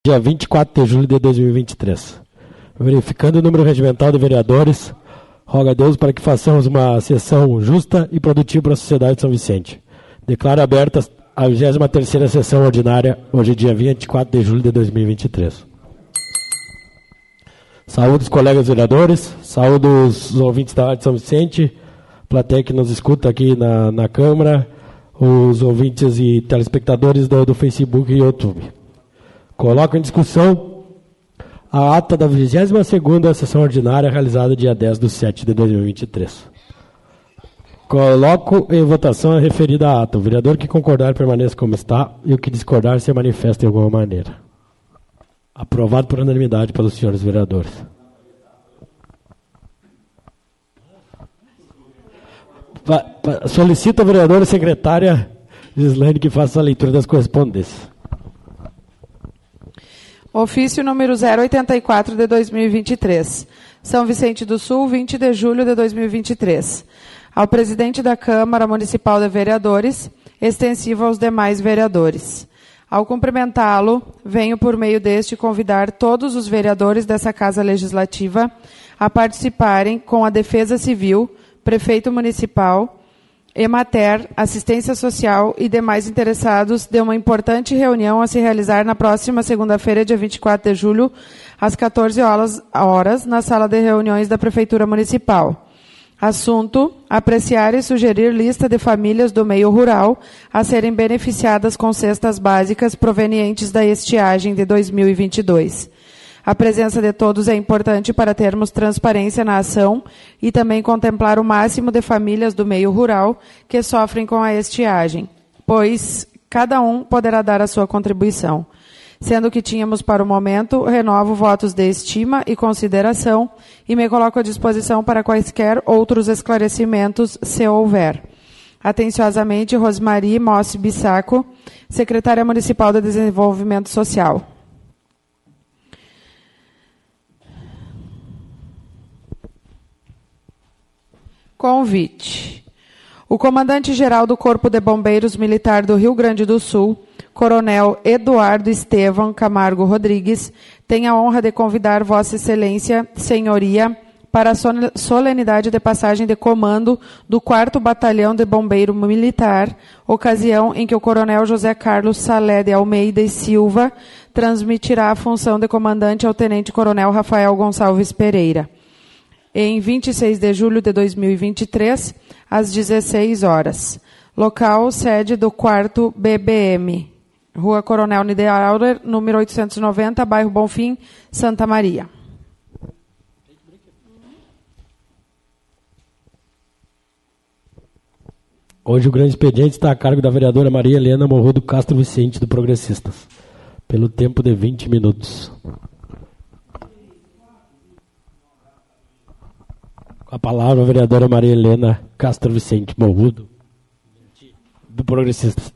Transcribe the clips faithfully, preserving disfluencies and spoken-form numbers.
dia vinte e quatro de julho de dois mil e vinte e três. Verificando o número regimental de vereadores, rogo a Deus para que façamos uma sessão justa e produtiva para a sociedade de São Vicente. Declaro aberta a vigésima terceira sessão ordinária, hoje dia vinte e quatro de julho de dois mil e vinte e três. Saúdo os colegas vereadores, saúdo os ouvintes da Rádio São Vicente, plateia que nos escuta aqui na, na Câmara, os ouvintes e telespectadores do, do Facebook e YouTube. Coloco em discussão a ata da vigésima segunda sessão ordinária realizada dia dez de setembro de dois mil e vinte e três. Coloco em votação a referida ata. O vereador que concordar permaneça como está e o que discordar se manifesta de alguma maneira. Aprovado por unanimidade pelos senhores vereadores. Pa, pa, solicito a vereadora secretária Gislaine que faça a leitura das correspondências. Ofício número zero oitenta e quatro de dois mil e vinte e três. São Vicente do Sul, vinte de julho de dois mil e vinte e três. Ao presidente da Câmara Municipal de Vereadores, extensivo aos demais vereadores. Ao cumprimentá-lo, venho por meio deste convidar todos os vereadores dessa Casa Legislativa a participarem com a Defesa Civil, Prefeito Municipal, Emater, Assistência Social e demais interessados de uma importante reunião a se realizar na próxima segunda-feira, dia vinte e quatro de julho, às quatorze horas, na sala de reuniões da Prefeitura Municipal. Assunto: apreciar e sugerir lista de famílias do meio rural a serem beneficiadas com cestas básicas provenientes da estiagem de dois mil e vinte e dois. A presença de todos é importante para termos transparência na ação e também contemplar o máximo de famílias do meio rural que sofrem com a estiagem, pois cada um poderá dar a sua contribuição. Sendo que tínhamos para o momento, renovo votos de estima e consideração e me coloco à disposição para quaisquer outros esclarecimentos, se houver. Atenciosamente, Rosmari Mossi Bissaco, Secretária Municipal de Desenvolvimento Social. Convite. O comandante-geral do Corpo de Bombeiros Militar do Rio Grande do Sul, Coronel Eduardo Estevam Camargo Rodrigues, tem a honra de convidar Vossa Excelência, Senhoria, para a solenidade de passagem de comando do quarto Batalhão de Bombeiro Militar, ocasião em que o Coronel José Carlos Salé de Almeida e Silva transmitirá a função de comandante ao Tenente Coronel Rafael Gonçalves Pereira. Em vinte e seis de julho de dois mil e vinte e três, às dezesseis horas. Local, sede do quarto B B M. Rua Coronel Niederauer, número oitocentos e noventa, bairro Bonfim, Santa Maria. Hoje o grande expediente está a cargo da vereadora Maria Helena Morrudo Castro Vicente, do Progressistas, pelo tempo de vinte minutos. Com a palavra a vereadora Maria Helena Castro Vicente Morrudo, do Progressistas.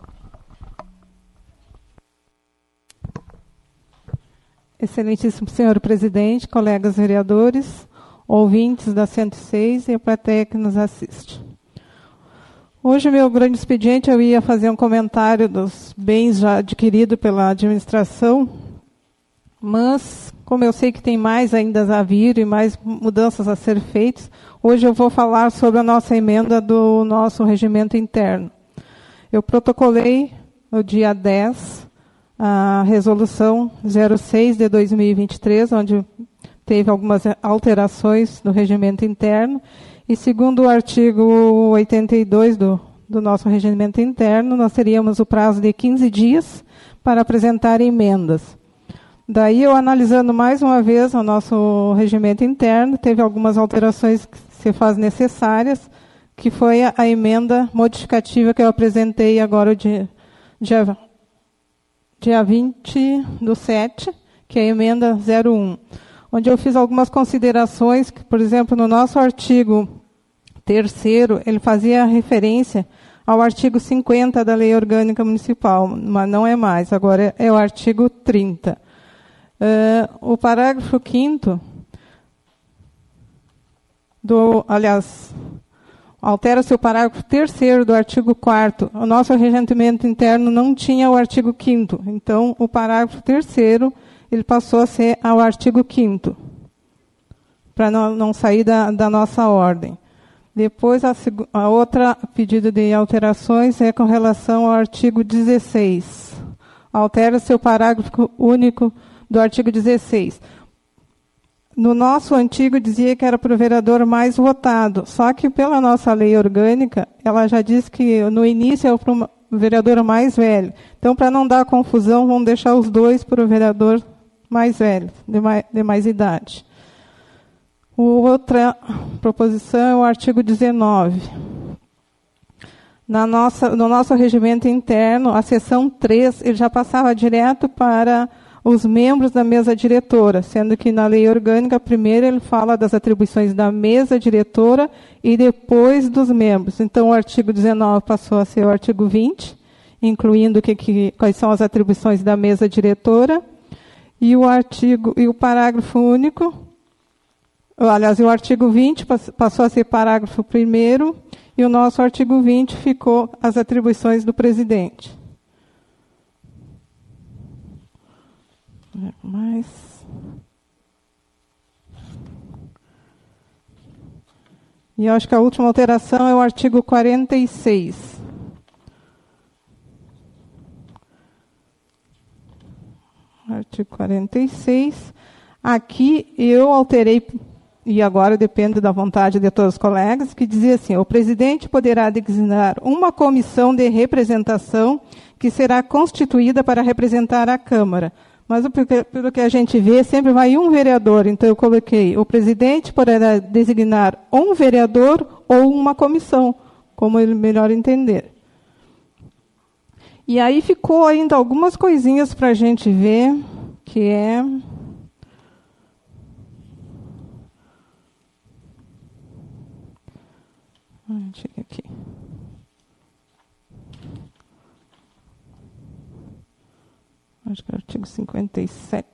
Excelentíssimo senhor presidente, colegas vereadores, ouvintes da cento e seis e a plateia que nos assiste. Hoje, meu grande expediente, eu ia fazer um comentário dos bens já adquiridos pela administração, mas, como eu sei que tem mais ainda a vir e mais mudanças a ser feitas, hoje eu vou falar sobre a nossa emenda do nosso regimento interno. Eu protocolei no dia dez a resolução zero seis de dois mil e vinte e três, onde teve algumas alterações no regimento interno, e segundo o artigo oitenta e dois do, do nosso regimento interno, nós teríamos o prazo de quinze dias para apresentar emendas. Daí, eu analisando mais uma vez o nosso regimento interno, teve algumas alterações que se faz necessárias, que foi a, a emenda modificativa que eu apresentei agora dia, dia, dia vinte do sete, que é a emenda zero um, onde eu fiz algumas considerações, que, por exemplo, no nosso artigo terceiro, ele fazia referência ao artigo cinquenta da Lei Orgânica Municipal, mas não é mais, agora é, é o artigo trinta. Uh, o parágrafo quinto, do, aliás, Altera-se o parágrafo terceiro do artigo quarto. O nosso regimento interno não tinha o artigo quinto. Então, o parágrafo terceiro ele passou a ser ao artigo quinto, para não, não sair da, da nossa ordem. Depois, a, a outra pedido de alterações é com relação ao artigo dezesseis. Altera-se o parágrafo único do artigo dezesseis. No nosso antigo dizia que era para o vereador mais votado, só que pela nossa lei orgânica, ela já diz que no início é para o vereador mais velho. Então, para não dar confusão, vamos deixar os dois para o vereador mais velho, de mais, de mais idade. Outra proposição é o artigo dezenove. Na nossa, no nosso regimento interno, a seção três, ele já passava direto para os membros da mesa diretora, sendo que na lei orgânica, primeiro ele fala das atribuições da mesa diretora e depois dos membros. Então, o artigo dezenove passou a ser o artigo vinte, incluindo que, que, quais são as atribuições da mesa diretora, e o artigo e o parágrafo único, aliás, o artigo vinte passou a ser parágrafo primeiro, e o nosso artigo vinte ficou as atribuições do presidente. Mais. E eu acho que a última alteração é o artigo quarenta e seis. Artigo quarenta e seis. Aqui eu alterei, e agora depende da vontade de todos os colegas, que dizia assim: o presidente poderá designar uma comissão de representação que será constituída para representar a Câmara. Mas pelo que a gente vê, sempre vai um vereador. Então eu coloquei: o presidente poderá designar um vereador ou uma comissão, como ele melhor entender. E aí ficou ainda algumas coisinhas para a gente ver, que é... Chega aqui. Acho que é o artigo cinquenta e sete.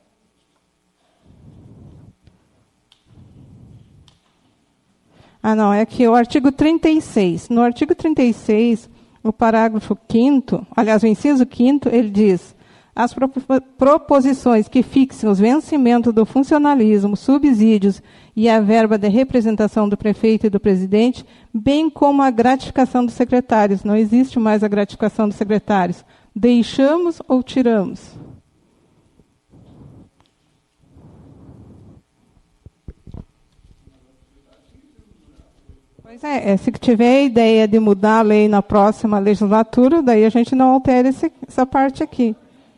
Ah, não, é que o artigo trinta e seis. No artigo trinta e seis, o parágrafo quinto, aliás, o inciso quinto, ele diz: as proposições que fixem os vencimentos do funcionalismo, subsídios e a verba de representação do prefeito e do presidente, bem como a gratificação dos secretários. Não existe mais a gratificação dos secretários. Deixamos ou tiramos? Pois é, é, se tiver a ideia de mudar a lei na próxima legislatura, daí a gente não altera esse, essa parte aqui.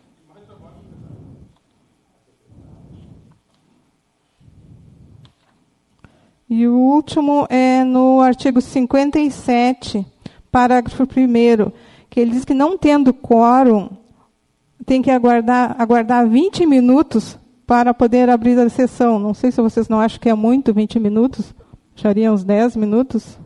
E o último é no artigo cinquenta e sete, parágrafo primeiro, que ele diz que não tendo quórum, tem que aguardar, aguardar vinte minutos para poder abrir a sessão. Não sei se vocês não acham que é muito vinte minutos. Achariam uns dez minutos?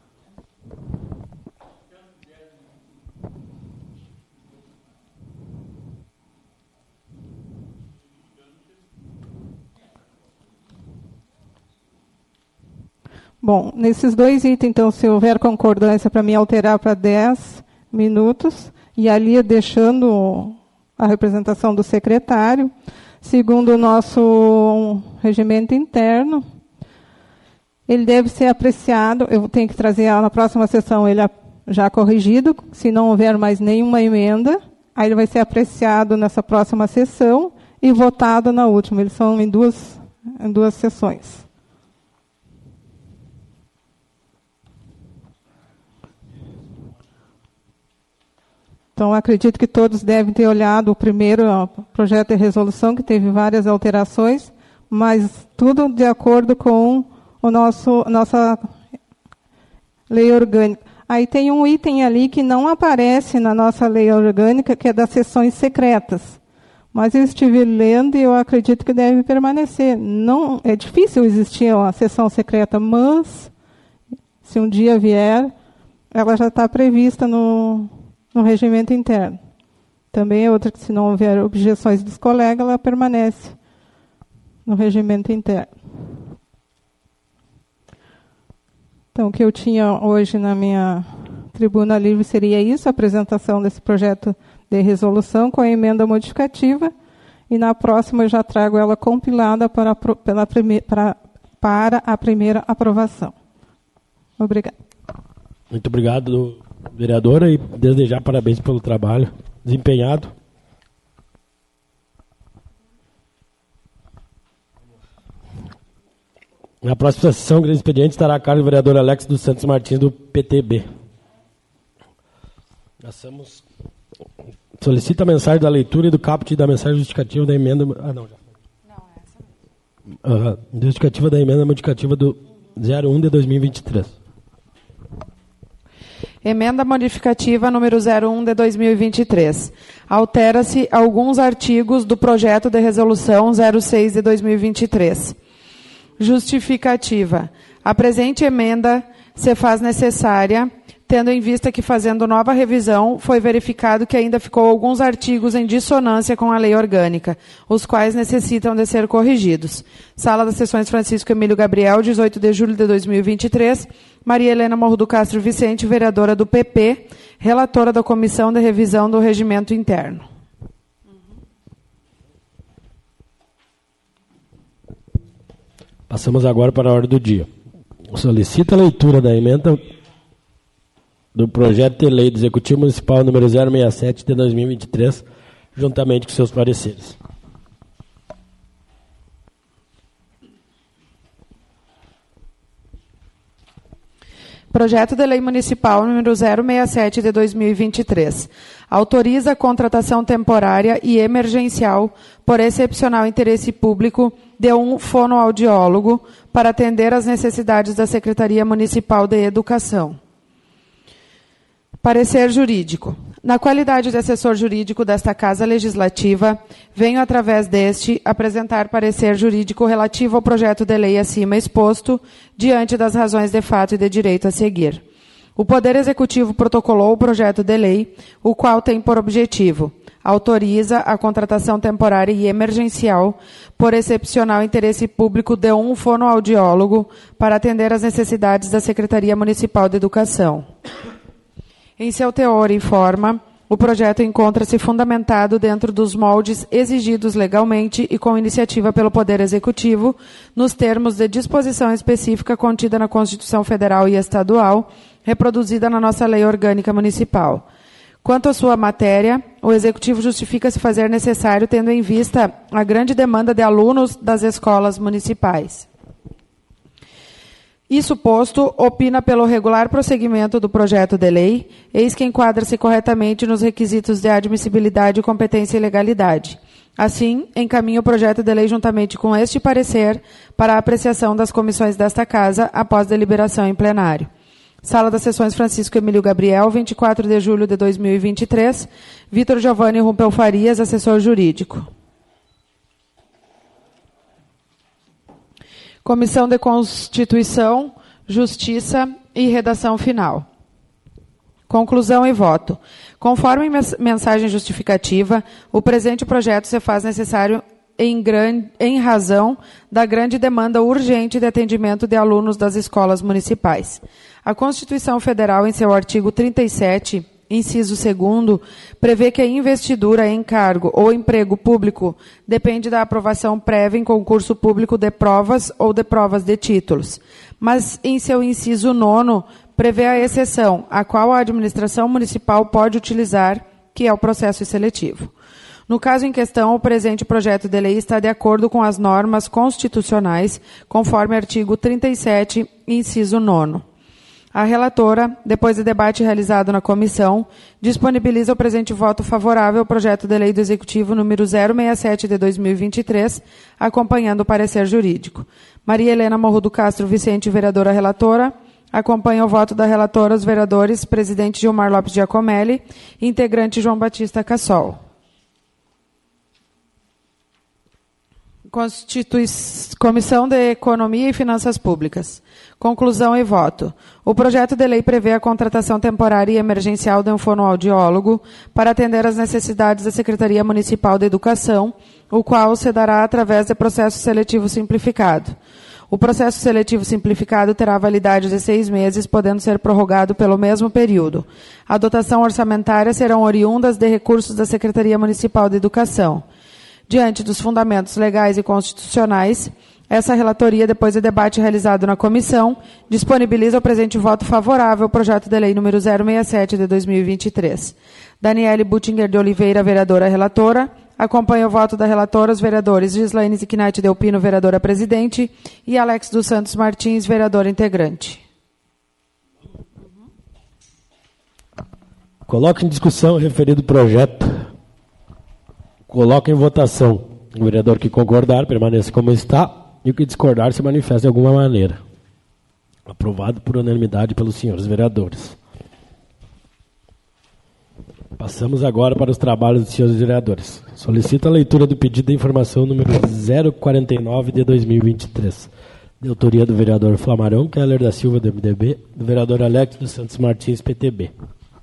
Bom, nesses dois itens, então, se houver concordância para mim alterar para dez minutos, e ali deixando a representação do secretário, segundo o nosso regimento interno, ele deve ser apreciado, eu tenho que trazer na próxima sessão ele já corrigido, se não houver mais nenhuma emenda, aí ele vai ser apreciado nessa próxima sessão e votado na última. Eles são em duas, em duas sessões. Então, acredito que todos devem ter olhado o primeiro ó, projeto de resolução, que teve várias alterações, mas tudo de acordo com o nosso, nossa lei orgânica. Aí tem um item ali que não aparece na nossa lei orgânica, que é das sessões secretas. Mas eu estive lendo e eu acredito que deve permanecer. Não, é difícil existir uma sessão secreta, mas, se um dia vier, ela já está prevista no... no regimento interno. Também é outra que, se não houver objeções dos colegas, ela permanece no regimento interno. Então, o que eu tinha hoje na minha tribuna livre seria isso, a apresentação desse projeto de resolução com a emenda modificativa, e na próxima eu já trago ela compilada para, pela prime, para, para a primeira aprovação. Obrigada. Muito obrigado, vereadora, e desde já parabéns pelo trabalho desempenhado. Na próxima sessão, o grande expediente estará a cargo do vereador Alex dos Santos Martins, do P T B. Passamos. Solicita a mensagem da leitura e do caput da mensagem justificativa da emenda. Ah, não, já foi. Não, essa mesmo. Uh, justificativa da emenda modificativa do zero um de dois mil e vinte e três. Emenda modificativa número zero um de dois mil e vinte e três. Altera-se alguns artigos do projeto de resolução zero seis de dois mil e vinte e três. Justificativa. A presente emenda se faz necessária, tendo em vista que, fazendo nova revisão, foi verificado que ainda ficou alguns artigos em dissonância com a lei orgânica, os quais necessitam de ser corrigidos. Sala das Sessões Francisco Emílio Gabriel, dezoito de julho de dois mil e vinte e três. Maria Helena Morro do Castro Vicente, vereadora do P P, relatora da Comissão de Revisão do Regimento Interno. Passamos agora para a ordem do dia. Solicita a leitura da emenda do projeto de lei do Executivo Municipal número zero sessenta e sete de dois mil e vinte e três, juntamente com seus pareceres. Projeto de Lei Municipal número zero sessenta e sete de dois mil e vinte e três. Autoriza a contratação temporária e emergencial por excepcional interesse público de um fonoaudiólogo para atender às necessidades da Secretaria Municipal de Educação. Parecer jurídico. Na qualidade de assessor jurídico desta Casa Legislativa, venho, através deste, apresentar parecer jurídico relativo ao projeto de lei acima exposto, diante das razões de fato e de direito a seguir. O Poder Executivo protocolou o projeto de lei, o qual tem por objetivo: autoriza a contratação temporária e emergencial por excepcional interesse público de um fonoaudiólogo para atender às necessidades da Secretaria Municipal de Educação. Em seu teor e forma, o projeto encontra-se fundamentado dentro dos moldes exigidos legalmente e com iniciativa pelo Poder Executivo, nos termos de disposição específica contida na Constituição Federal e Estadual, reproduzida na nossa Lei Orgânica Municipal. Quanto à sua matéria, o Executivo justifica se fazer necessário, tendo em vista a grande demanda de alunos das escolas municipais. Isso posto, opina pelo regular prosseguimento do projeto de lei, eis que enquadra-se corretamente nos requisitos de admissibilidade, competência e legalidade. Assim, encaminha o projeto de lei juntamente com este parecer para a apreciação das comissões desta Casa após deliberação em plenário. Sala das Sessões Francisco Emílio Gabriel, vinte e quatro de julho de dois mil e vinte e três. Vitor Giovanni Rumpel Farias, assessor jurídico. Comissão de Constituição, Justiça e Redação Final. Conclusão e voto. Conforme mensagem justificativa, o presente projeto se faz necessário em, gran... em razão da grande demanda urgente de atendimento de alunos das escolas municipais. A Constituição Federal, em seu artigo trinta e sete, inciso segundo, prevê que a investidura em cargo ou emprego público depende da aprovação prévia em concurso público de provas ou de provas de títulos. Mas, em seu inciso nono, prevê a exceção, a qual a administração municipal pode utilizar, que é o processo seletivo. No caso em questão, o presente projeto de lei está de acordo com as normas constitucionais, conforme artigo trinta e sete, inciso nono. A relatora, depois do debate realizado na comissão, disponibiliza o presente voto favorável ao projeto de lei do Executivo número zero sessenta e sete de dois mil e vinte e três, acompanhando o parecer jurídico. Maria Helena Morro do Castro Vicente, vereadora relatora, acompanha o voto da relatora os vereadores presidente Gilmar Lopes Giacomelli e integrante João Batista Cassol. Constitui... Comissão de Economia e Finanças Públicas. Conclusão e voto. O projeto de lei prevê a contratação temporária e emergencial de um fonoaudiólogo para atender às necessidades da Secretaria Municipal de Educação, o qual se dará através de processo seletivo simplificado. O processo seletivo simplificado terá validade de seis meses, podendo ser prorrogado pelo mesmo período. A dotação orçamentária serão oriundas de recursos da Secretaria Municipal de Educação. Diante dos fundamentos legais e constitucionais, essa relatoria, depois do debate realizado na comissão, disponibiliza o presente voto favorável ao projeto de lei número zero sessenta e sete de dois mil e vinte e três. Daniele Buttinger de Oliveira, vereadora relatora. Acompanha o voto da relatora os vereadores Gislaine Ziquinati Delpino, vereadora presidente, e Alex dos Santos Martins, vereador integrante. Coloque em discussão o referido projeto. Coloque em votação. O vereador que concordar permaneça como está. E o que discordar se manifesta de alguma maneira. Aprovado por unanimidade pelos senhores vereadores. Passamos agora para os trabalhos dos senhores vereadores. Solicito a leitura do pedido de informação número zero quarenta e nove de dois mil e vinte e três. De autoria do vereador Flamarão Keller da Silva, do M D B, do vereador Alex dos Santos Martins, P T B.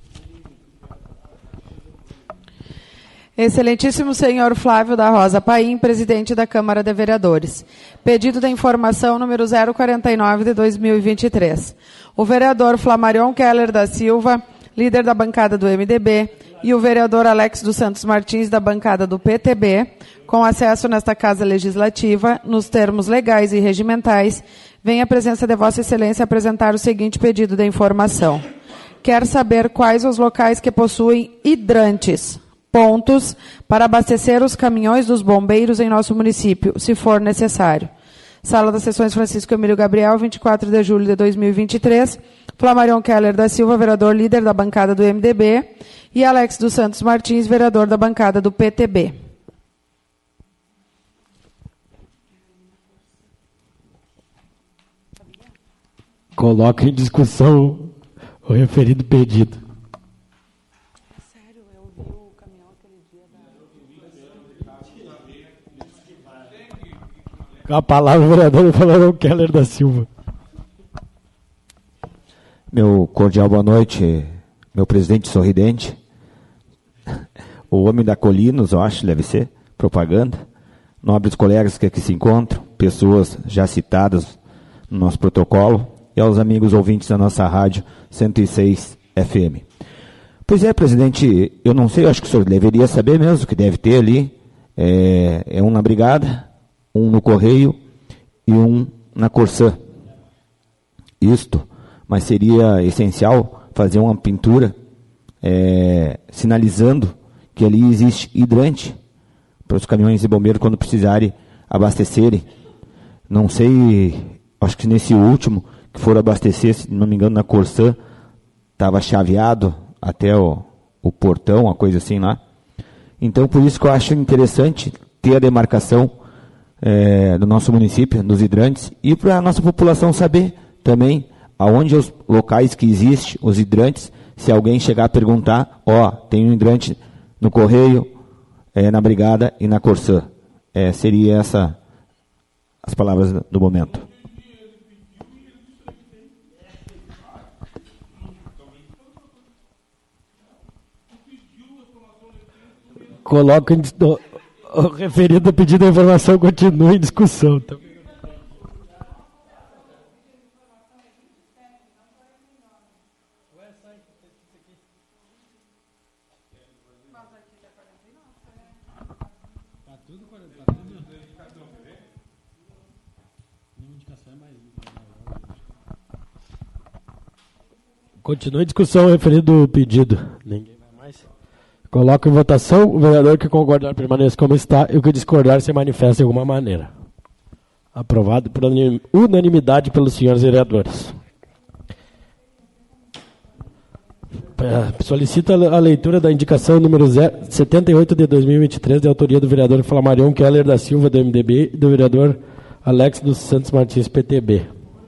Excelentíssimo senhor Flávio da Rosa Paim, presidente da Câmara de Vereadores. Pedido da informação número zero quarenta e nove de dois mil e vinte e três. O vereador Flamarion Keller da Silva, líder da bancada do M D B, e o vereador Alex dos Santos Martins, da bancada do P T B, com acesso nesta Casa Legislativa, nos termos legais e regimentais, vem a presença de Vossa Excelência apresentar o seguinte pedido de informação. Quer saber quais os locais que possuem hidrantes, pontos para abastecer os caminhões dos bombeiros em nosso município, se for necessário. Sala das Sessões Francisco Emílio Gabriel, vinte e quatro de julho de dois mil e vinte e três. Flamarion Keller da Silva, vereador líder da bancada do M D B, e Alex dos Santos Martins, vereador da bancada do P T B. Coloque em discussão o referido pedido. Sério, eu vi o caminhão aquele dia da... Com a palavra o vereador Flamarion Keller da Silva. Meu cordial boa noite, meu presidente sorridente, o homem da Colinos, eu acho, deve ser, propaganda, nobres colegas que aqui se encontram, pessoas já citadas no nosso protocolo, e aos amigos ouvintes da nossa rádio cento e seis F M. Pois é, presidente, eu não sei, eu acho que o senhor deveria saber mesmo que deve ter ali, é, é um na Brigada, um no Correio e um na Corsã. Isto. Mas seria essencial fazer uma pintura é, sinalizando que ali existe hidrante para os caminhões de bombeiro quando precisarem abastecerem. Não sei, acho que nesse último que for abastecer, se não me engano, na Corsã, estava chaveado até o, o portão, uma coisa assim lá. Então, por isso que eu acho interessante ter a demarcação é, do nosso município, dos hidrantes, e para a nossa população saber também aonde os locais que existem, os hidrantes, se alguém chegar a perguntar, ó, oh, tem um hidrante no Correio, é, na Brigada e na Corsã. É, seria essa as palavras do momento. Coloca em, o, o referido pedido de informação continua em discussão. Tá? Continua em discussão o referido pedido. Ninguém vai mais. Coloca em votação. O vereador que concordar permaneça como está e o que discordar se manifesta de alguma maneira. Aprovado por unanimidade pelos senhores vereadores. Solicito a leitura da indicação número setenta e oito de dois mil e vinte e três, de autoria do vereador Flamarion Keller da Silva, do M D B, e do vereador Alex dos Santos Martins, P T B.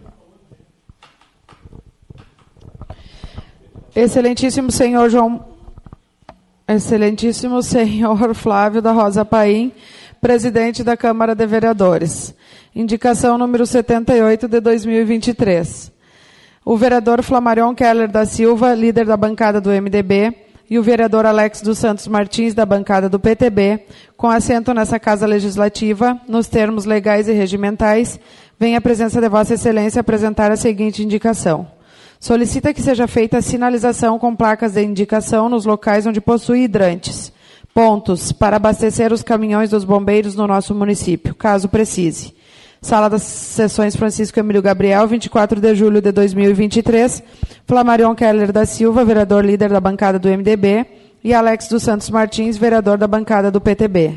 Excelentíssimo senhor João, excelentíssimo senhor Flávio da Rosa Paim, presidente da Câmara de Vereadores. Indicação número setenta e oito de dois mil e vinte e três. O vereador Flamarion Keller da Silva, líder da bancada do M D B, e o vereador Alex dos Santos Martins, da bancada do P T B, com assento nessa Casa Legislativa, nos termos legais e regimentais, vem a presença de Vossa Excelência apresentar a seguinte indicação. Solicita que seja feita a sinalização com placas de indicação nos locais onde possui hidrantes, pontos para abastecer os caminhões dos bombeiros no nosso município, caso precise. Sala das Sessões Francisco Emílio Gabriel, vinte e quatro de julho de dois mil e vinte e três, Flamarion Keller da Silva, vereador líder da bancada do M D B, e Alex dos Santos Martins, vereador da bancada do P T B.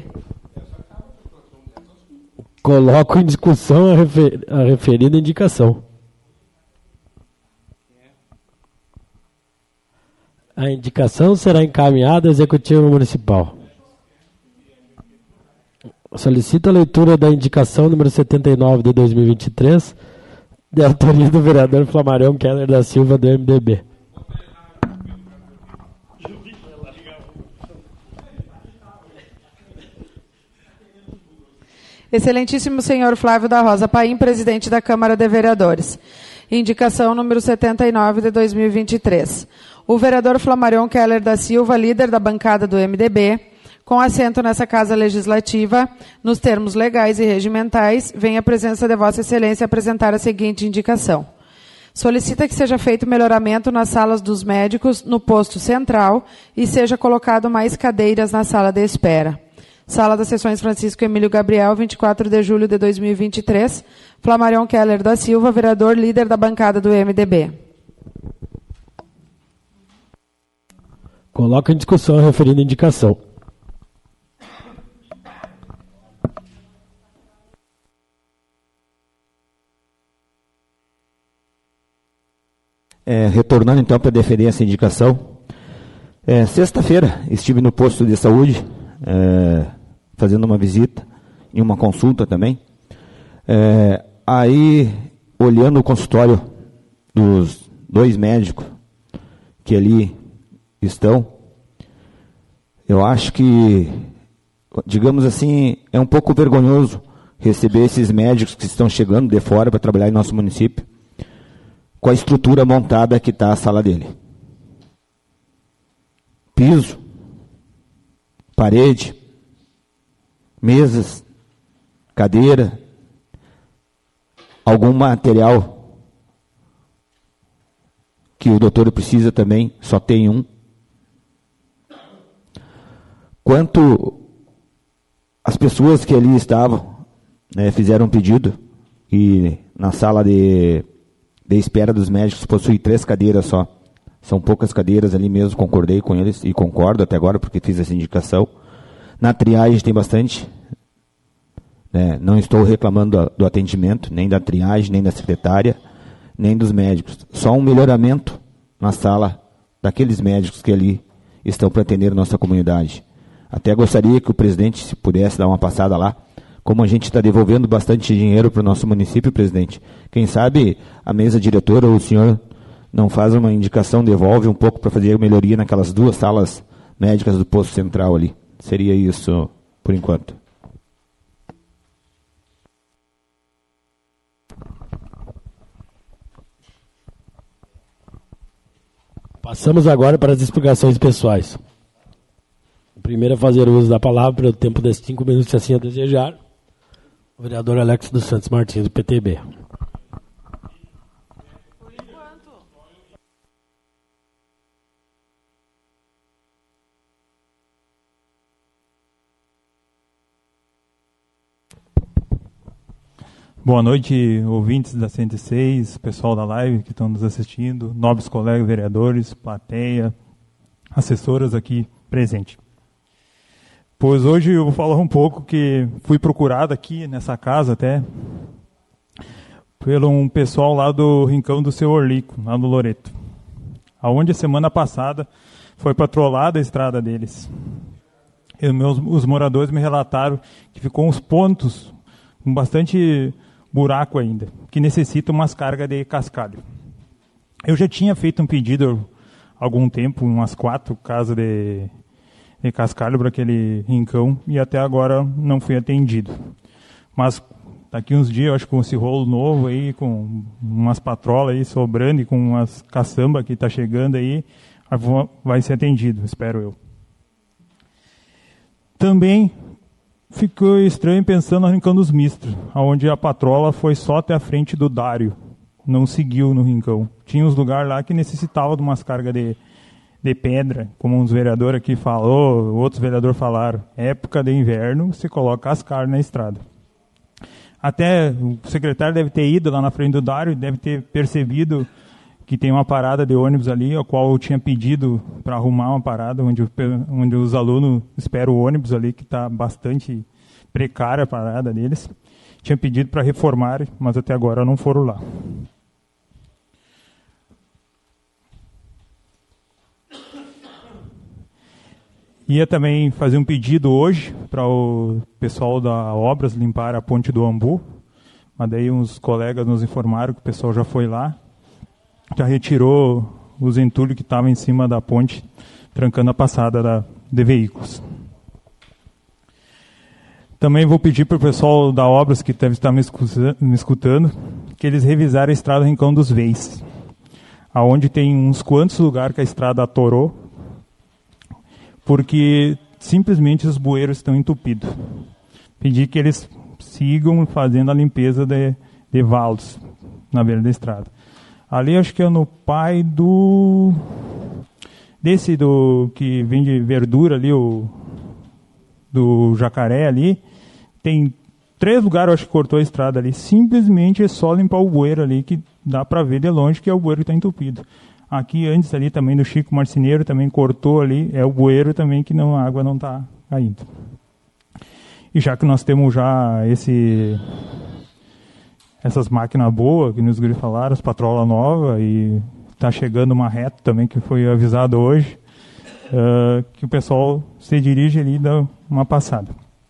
Coloco em discussão a, refer, a referida indicação. A indicação será encaminhada ao Executivo Municipal. Solicito a leitura da indicação número setenta e nove de dois mil e vinte e três, de autoria do vereador Flamarion Keller da Silva, do M D B. Excelentíssimo senhor Flávio da Rosa Paim, presidente da Câmara de Vereadores. Indicação número setenta e nove de dois mil e vinte e três. O vereador Flamarion Keller da Silva, líder da bancada do M D B, com assento nessa Casa Legislativa, nos termos legais e regimentais, vem a presença de Vossa Excelência apresentar a seguinte indicação. Solicita que seja feito melhoramento nas salas dos médicos no posto central e seja colocado mais cadeiras na sala de espera. Sala das Sessões Francisco Emílio Gabriel, vinte e quatro de julho de dois mil e vinte e três, Flamarion Keller da Silva, vereador líder da bancada do M D B. Coloco em discussão a referida indicação. É, retornando então para defender essa indicação, é, sexta-feira estive no posto de saúde, é, fazendo uma visita e uma consulta também. É, aí, olhando o consultório dos dois médicos que ali estão, eu acho que, digamos assim, é um pouco vergonhoso receber esses médicos que estão chegando de fora para trabalhar em nosso município, com a estrutura montada que está a sala dele. Piso, parede, mesas, cadeira, algum material que o doutor precisa também, só tem um. Quanto as pessoas que ali estavam, né, fizeram um pedido, e na sala de de espera dos médicos possui três cadeiras só. São poucas cadeiras ali mesmo, concordei com eles e concordo até agora porque fiz essa indicação. Na triagem tem bastante. Né? Não estou reclamando do, do atendimento, nem da triagem, nem da secretária, nem dos médicos. Só um melhoramento na sala daqueles médicos que ali estão para atender nossa comunidade. Até gostaria que o presidente, se pudesse, dar uma passada lá. Como a gente está devolvendo bastante dinheiro para o nosso município, presidente, quem sabe a mesa diretora ou o senhor não faz uma indicação, devolve um pouco para fazer melhoria naquelas duas salas médicas do posto central ali. Seria isso por enquanto. Passamos agora para as explicações pessoais. O primeiro a fazer uso da palavra, pelo tempo de cinco minutos, se assim a desejar, o vereador Alex dos Santos Martins, do P T B. Por enquanto. Boa noite, ouvintes da cento e seis, pessoal da live que estão nos assistindo, nobres colegas vereadores, plateia, assessoras aqui presentes. Pois hoje eu vou falar um pouco que fui procurado aqui nessa casa até pelo um pessoal lá do Rincão do Seu Orlico, lá no Loreto, aonde a semana passada foi patrolada a estrada deles. E meus, os moradores me relataram que ficou uns pontos com bastante buraco ainda, que necessitam umas cargas de cascalho. Eu já tinha feito um pedido há algum tempo, umas quatro casas de de cascalho para aquele rincão e até agora não fui atendido. Mas daqui uns dias, eu acho que com esse rolo novo aí, com umas patrolas aí sobrando e com umas caçamba que está chegando aí, vai ser atendido, espero eu. Também ficou estranho pensando no Rincão dos Mistros, onde a patrola foi só até a frente do Dário, não seguiu no Rincão. Tinha uns lugares lá que necessitavam de umas cargas de, de pedra, como uns vereadores aqui falou, outros vereadores falaram, época de inverno, você coloca as cargas na estrada. Até o secretário deve ter ido lá na frente do Dário e deve ter percebido que tem uma parada de ônibus ali, a qual eu tinha pedido para arrumar uma parada, onde, onde os alunos esperam o ônibus ali, que está bastante precária a parada deles. Tinha pedido para reformar, mas até agora não foram lá. Ia também fazer um pedido hoje para o pessoal da Obras limpar a ponte do Ambu, mas daí uns colegas nos informaram que o pessoal já foi lá, já retirou os entulhos que estavam em cima da ponte, trancando a passada da, de veículos. Também vou pedir para o pessoal da Obras, que deve estar me escutando, que eles revisarem a estrada Rincão dos Veis, aonde tem uns quantos lugares que a estrada atorou, porque simplesmente os bueiros estão entupidos. Pedir que eles sigam fazendo a limpeza de, de valos na beira da estrada. Ali acho que é no pai do... Desse do que vende verdura ali, o, do Jacaré ali. Tem três lugares, acho que cortou a estrada ali. Simplesmente é só limpar o bueiro ali, que dá para ver de longe que é o bueiro que está entupido. Aqui antes ali também do Chico Marceneiro, também cortou ali, é o bueiro também que não, a água não está caindo. E já que nós temos já esse... essas máquinas boas que nos guri falaram, as patrolas novas, e está chegando uma reta também que foi avisado hoje, uh, que o pessoal se dirige ali e dá uma passada.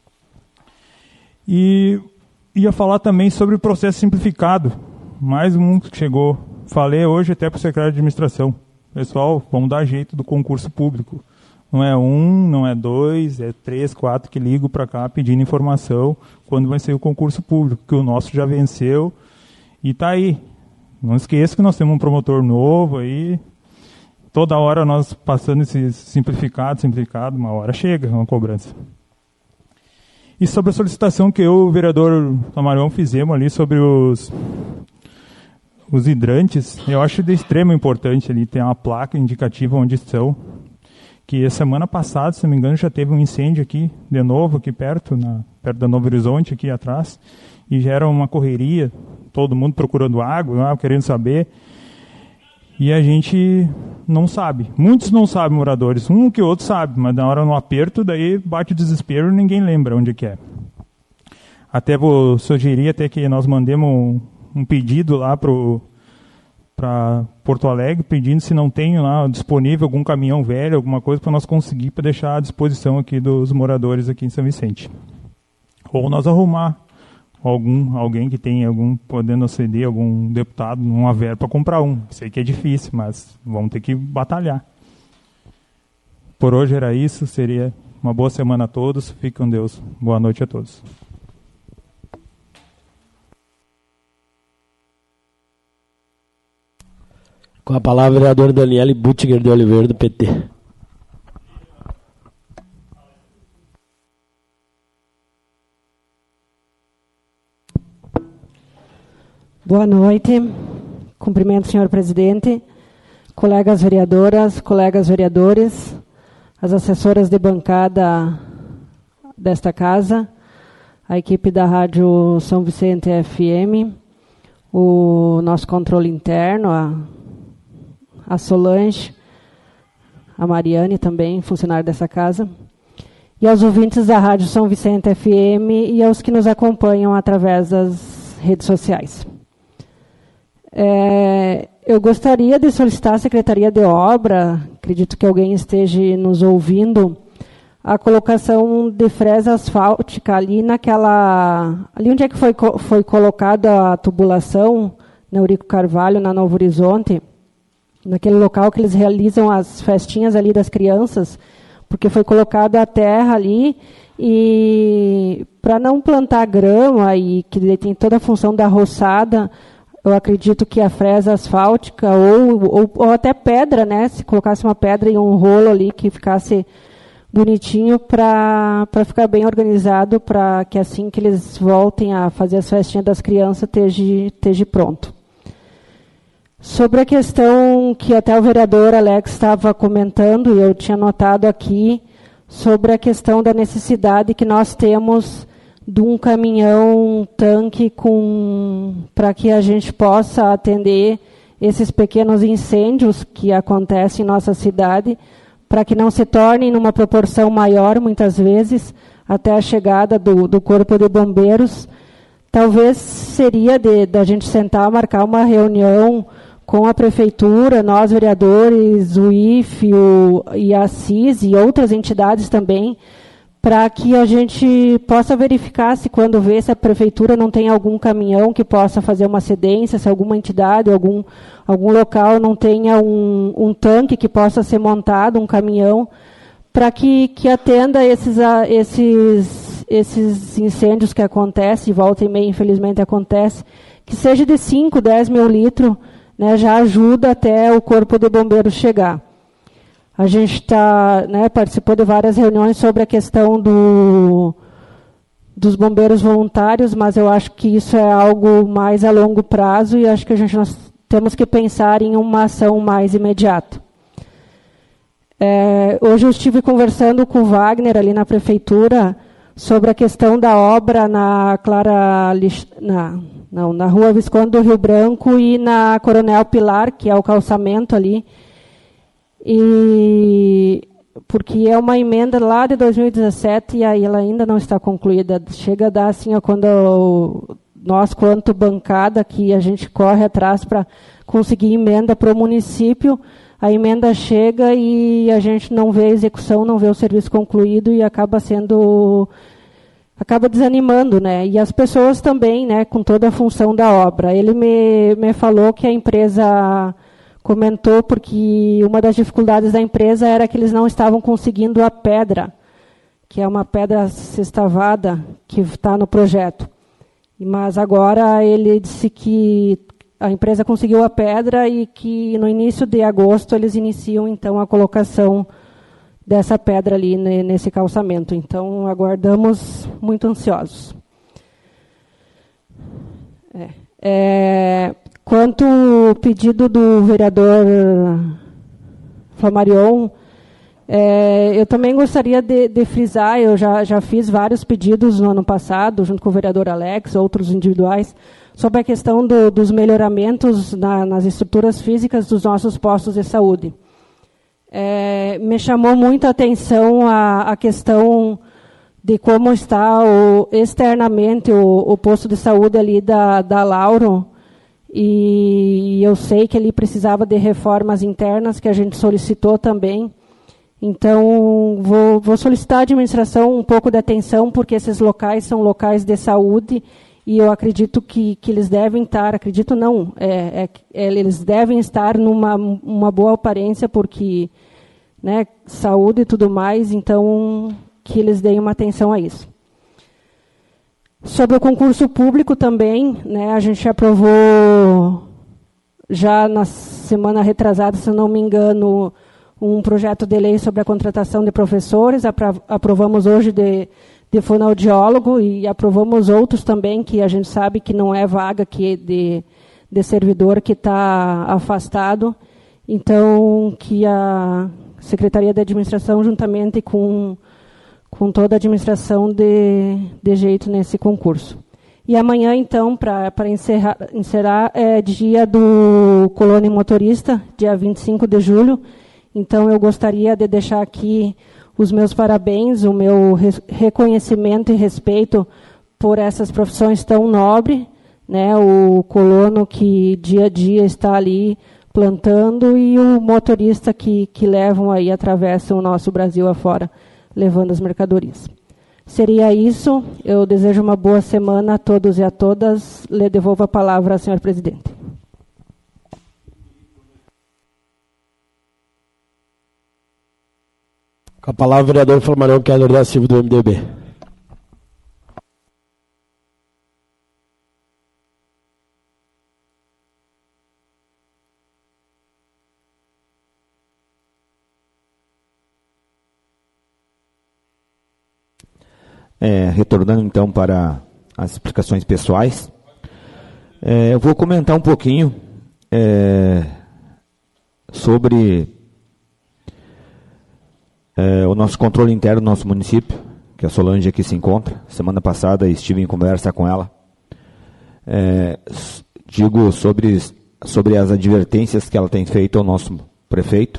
E ia falar também sobre o processo simplificado, mais um que chegou, falei hoje até para o secretário de administração, pessoal, vamos dar jeito do concurso público. Não é um, não é dois, é três, quatro que ligam para cá pedindo informação quando vai ser o concurso público, que o nosso já venceu e está aí. Não esqueça que nós temos um promotor novo aí, toda hora nós passando esse simplificado, simplificado, uma hora chega uma cobrança. E sobre a solicitação que eu e o vereador Tamarão fizemos ali sobre os, os hidrantes, eu acho de extrema importância ali ter uma placa indicativa onde estão. Que a semana passada, se não me engano, já teve um incêndio aqui, de novo, aqui perto, na, perto da Novo Horizonte, aqui atrás, e gera uma correria, todo mundo procurando água, querendo saber, e a gente não sabe. Muitos não sabem, moradores, um que outro sabe, mas na hora no aperto, daí bate o desespero e ninguém lembra onde que é. Até vou sugerir até que nós mandemos um, um pedido lá para o para Porto Alegre, pedindo se não tem lá disponível algum caminhão velho, alguma coisa para nós conseguir para deixar à disposição aqui dos moradores aqui em São Vicente. Ou nós arrumar algum, alguém que tenha algum, podendo ceder algum deputado, uma verba para comprar um. Sei que é difícil, mas vamos ter que batalhar. Por hoje era isso, seria uma boa semana a todos, fique com Deus. Boa noite a todos. Com a palavra, o vereador Daniele Buttiger de Oliveira, do P T. Boa noite. Cumprimento, senhor presidente, colegas vereadoras, colegas vereadores, as assessoras de bancada desta casa, a equipe da Rádio São Vicente F M, o nosso controle interno, a a Solange, a Mariane também, funcionária dessa casa, e aos ouvintes da Rádio São Vicente F M e aos que nos acompanham através das redes sociais. É, eu gostaria de solicitar à Secretaria de Obra, acredito que alguém esteja nos ouvindo, a colocação de fresa asfáltica ali naquela... Ali onde é que foi, foi colocada a tubulação, na Eurico Carvalho, na Novo Horizonte, naquele local que eles realizam as festinhas ali das crianças, porque foi colocada a terra ali, e para não plantar grama, e que tem toda a função da roçada, eu acredito que a fresa asfáltica ou, ou, ou até pedra, né? Se colocasse uma pedra em um rolo ali que ficasse bonitinho para para ficar bem organizado, para que assim que eles voltem a fazer as festinhas das crianças esteja, esteja pronto. Sobre a questão que até o vereador Alex estava comentando, e eu tinha notado aqui, sobre a questão da necessidade que nós temos de um caminhão tanque com para que a gente possa atender esses pequenos incêndios que acontecem em nossa cidade, para que não se tornem numa proporção maior, muitas vezes, até a chegada do, do Corpo de Bombeiros. Talvez seria de, de a gente sentar, marcar uma reunião com a Prefeitura, nós vereadores, o I F, o, e a C I S e outras entidades também, para que a gente possa verificar se quando vê se a Prefeitura não tem algum caminhão que possa fazer uma cedência, se alguma entidade, algum, algum local não tenha um, um tanque que possa ser montado, um caminhão, para que, que atenda esses, a, esses, esses incêndios que acontecem, volta e meia infelizmente acontece, que seja de cinco, dez mil litros, né, já ajuda até o Corpo de Bombeiros chegar. A gente tá, né, participou de várias reuniões sobre a questão do, dos bombeiros voluntários, mas eu acho que isso é algo mais a longo prazo e acho que a gente nós temos que pensar em uma ação mais imediata. É, hoje eu estive conversando com o Wagner ali na Prefeitura sobre a questão da obra na Clara, na, não, na Rua Visconde do Rio Branco e na Coronel Pilar, que é o calçamento ali, e porque é uma emenda lá de dois mil e dezessete e aí ela ainda não está concluída. Chega a dar assim, ó, quando eu, nós, quanto bancada, que a gente corre atrás para conseguir emenda para o município, a emenda chega e a gente não vê a execução, não vê o serviço concluído e acaba sendo, acaba desanimando, né? E as pessoas também, né, com toda a função da obra. Ele me, me falou que a empresa comentou porque uma das dificuldades da empresa era que eles não estavam conseguindo a pedra, que é uma pedra sextavada que está no projeto. Mas agora ele disse que a empresa conseguiu a pedra e que no início de agosto eles iniciam então a colocação dessa pedra ali nesse calçamento. Então aguardamos muito ansiosos. É, é, quanto ao pedido do vereador Flamarion, é, eu também gostaria de, de frisar, eu já, já fiz vários pedidos no ano passado, junto com o vereador Alex, outros individuais, sobre a questão do, dos melhoramentos na, nas estruturas físicas dos nossos postos de saúde. É, me chamou muito a atenção a, a questão de como está o, externamente o, o posto de saúde ali da, da Lauro, e eu sei que ele precisava de reformas internas, que a gente solicitou também. Então, vou, vou solicitar à administração um pouco de atenção, porque esses locais são locais de saúde, e eu acredito que, que eles devem estar, acredito não, é, é, eles devem estar numa uma boa aparência, porque, né, saúde e tudo mais, então que eles deem uma atenção a isso. Sobre o concurso público também, né, a gente aprovou já na semana retrasada, se não me engano, um projeto de lei sobre a contratação de professores, aprovamos hoje de, de fonoaudiólogo e aprovamos outros também, que a gente sabe que não é vaga que de, de servidor que está afastado. Então, que a Secretaria de Administração, juntamente com, com toda a administração, de, de jeito nesse concurso. E amanhã, então, para encerrar, encerrar, é dia do Colônia Motorista, dia vinte e cinco de julho. Então, eu gostaria de deixar aqui os meus parabéns, o meu reconhecimento e respeito por essas profissões tão nobres, né? O colono que dia a dia está ali plantando e o motorista que, que levam aí, atravessam o nosso Brasil afora, levando as mercadorias. Seria isso. Eu desejo uma boa semana a todos e a todas. Lhe devolvo a palavra, senhor presidente. Com a palavra, o vereador Flamarion Keller da Silva, do M D B. é, retornando então para as explicações pessoais, é, eu vou comentar um pouquinho é, sobre é, o nosso controle interno do nosso município, que a Solange aqui se encontra. Semana passada estive em conversa com ela. É, digo sobre, sobre as advertências que ela tem feito ao nosso prefeito.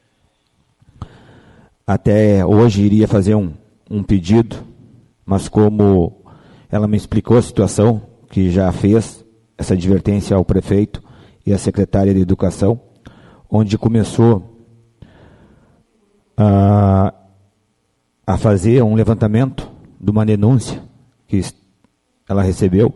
Até hoje iria fazer um, um pedido, mas como ela me explicou a situação, que já fez essa advertência ao prefeito e à secretária de Educação, onde começou a, a fazer um levantamento de uma denúncia que ela recebeu.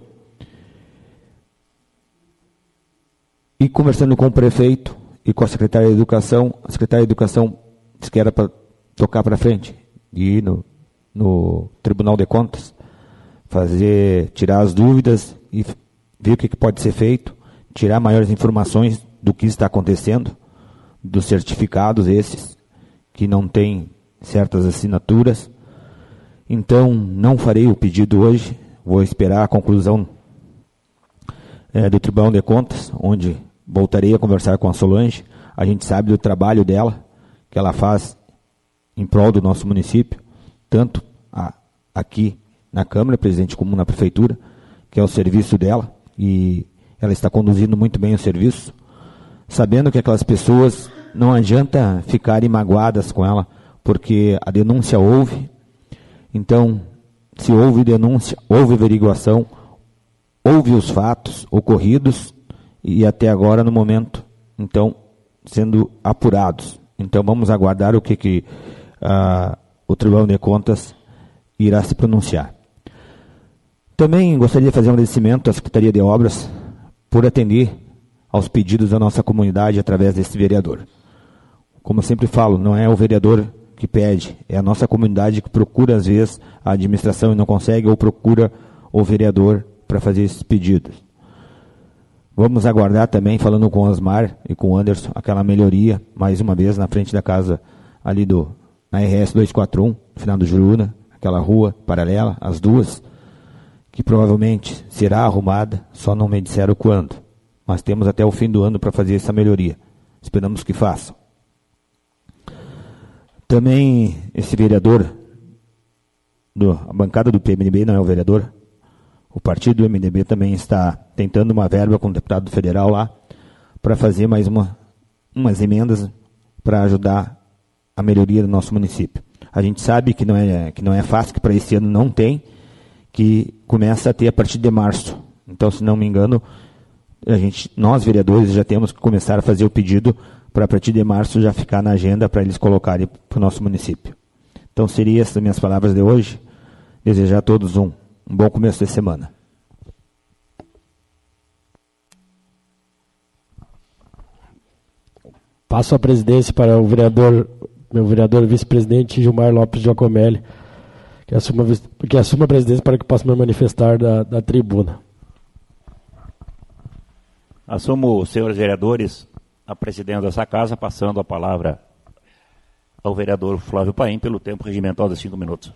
E conversando com o prefeito e com a secretária de Educação, a secretária de Educação disse que era para tocar para frente, e ir no, no Tribunal de Contas, fazer, tirar as dúvidas e ver o que, que pode ser feito, tirar maiores informações do que está acontecendo, dos certificados esses, que não têm certas assinaturas. Então, não farei o pedido hoje, vou esperar a conclusão é, do Tribunal de Contas, onde voltarei a conversar com a Solange. A gente sabe do trabalho dela, que ela faz em prol do nosso município, tanto a, aqui na Câmara, presidente comum na Prefeitura, que é o serviço dela, e ela está conduzindo muito bem o serviço, sabendo que aquelas pessoas não adianta ficarem magoadas com ela, porque a denúncia houve. Então, se houve denúncia, houve averiguação, houve os fatos ocorridos, e até agora, no momento, então, sendo apurados. Então, vamos aguardar o que, que uh, o Tribunal de Contas irá se pronunciar. Também gostaria de fazer um agradecimento à Secretaria de Obras por atender aos pedidos da nossa comunidade através desse vereador. Como eu sempre falo, não é o vereador que pede, é a nossa comunidade que procura, às vezes, a administração e não consegue, ou procura o vereador para fazer esses pedidos. Vamos aguardar também, falando com o Osmar e com o Anderson, aquela melhoria, mais uma vez, na frente da casa, ali do, na R S duzentos e quarenta e um, no final do Juruna, aquela rua paralela, as duas, que provavelmente será arrumada, só não me disseram quando. Mas temos até o fim do ano para fazer essa melhoria. Esperamos que façam. Também esse vereador, do, a bancada do P M D B não é o vereador, o partido do M D B também está tentando uma verba com o deputado federal lá, para fazer mais uma, umas emendas para ajudar a melhoria do nosso município. A gente sabe que não é, que não é fácil, que para esse ano não tem, que começa a ter a partir de março. Então, se não me engano, a gente, nós vereadores já temos que começar a fazer o pedido para a partir de março já ficar na agenda para eles colocarem para o nosso município. Então, seriam essas minhas palavras de hoje. Desejar a todos um, um bom começo de semana. Passo a presidência para o vereador, meu vereador vice-presidente Gilmar Lopes Giacomelli, que assuma, que assuma a presidência para que possa me manifestar da, da tribuna. Assumo, senhores vereadores, a presidência dessa casa, passando a palavra ao vereador Flávio Paim pelo tempo regimental de cinco minutos.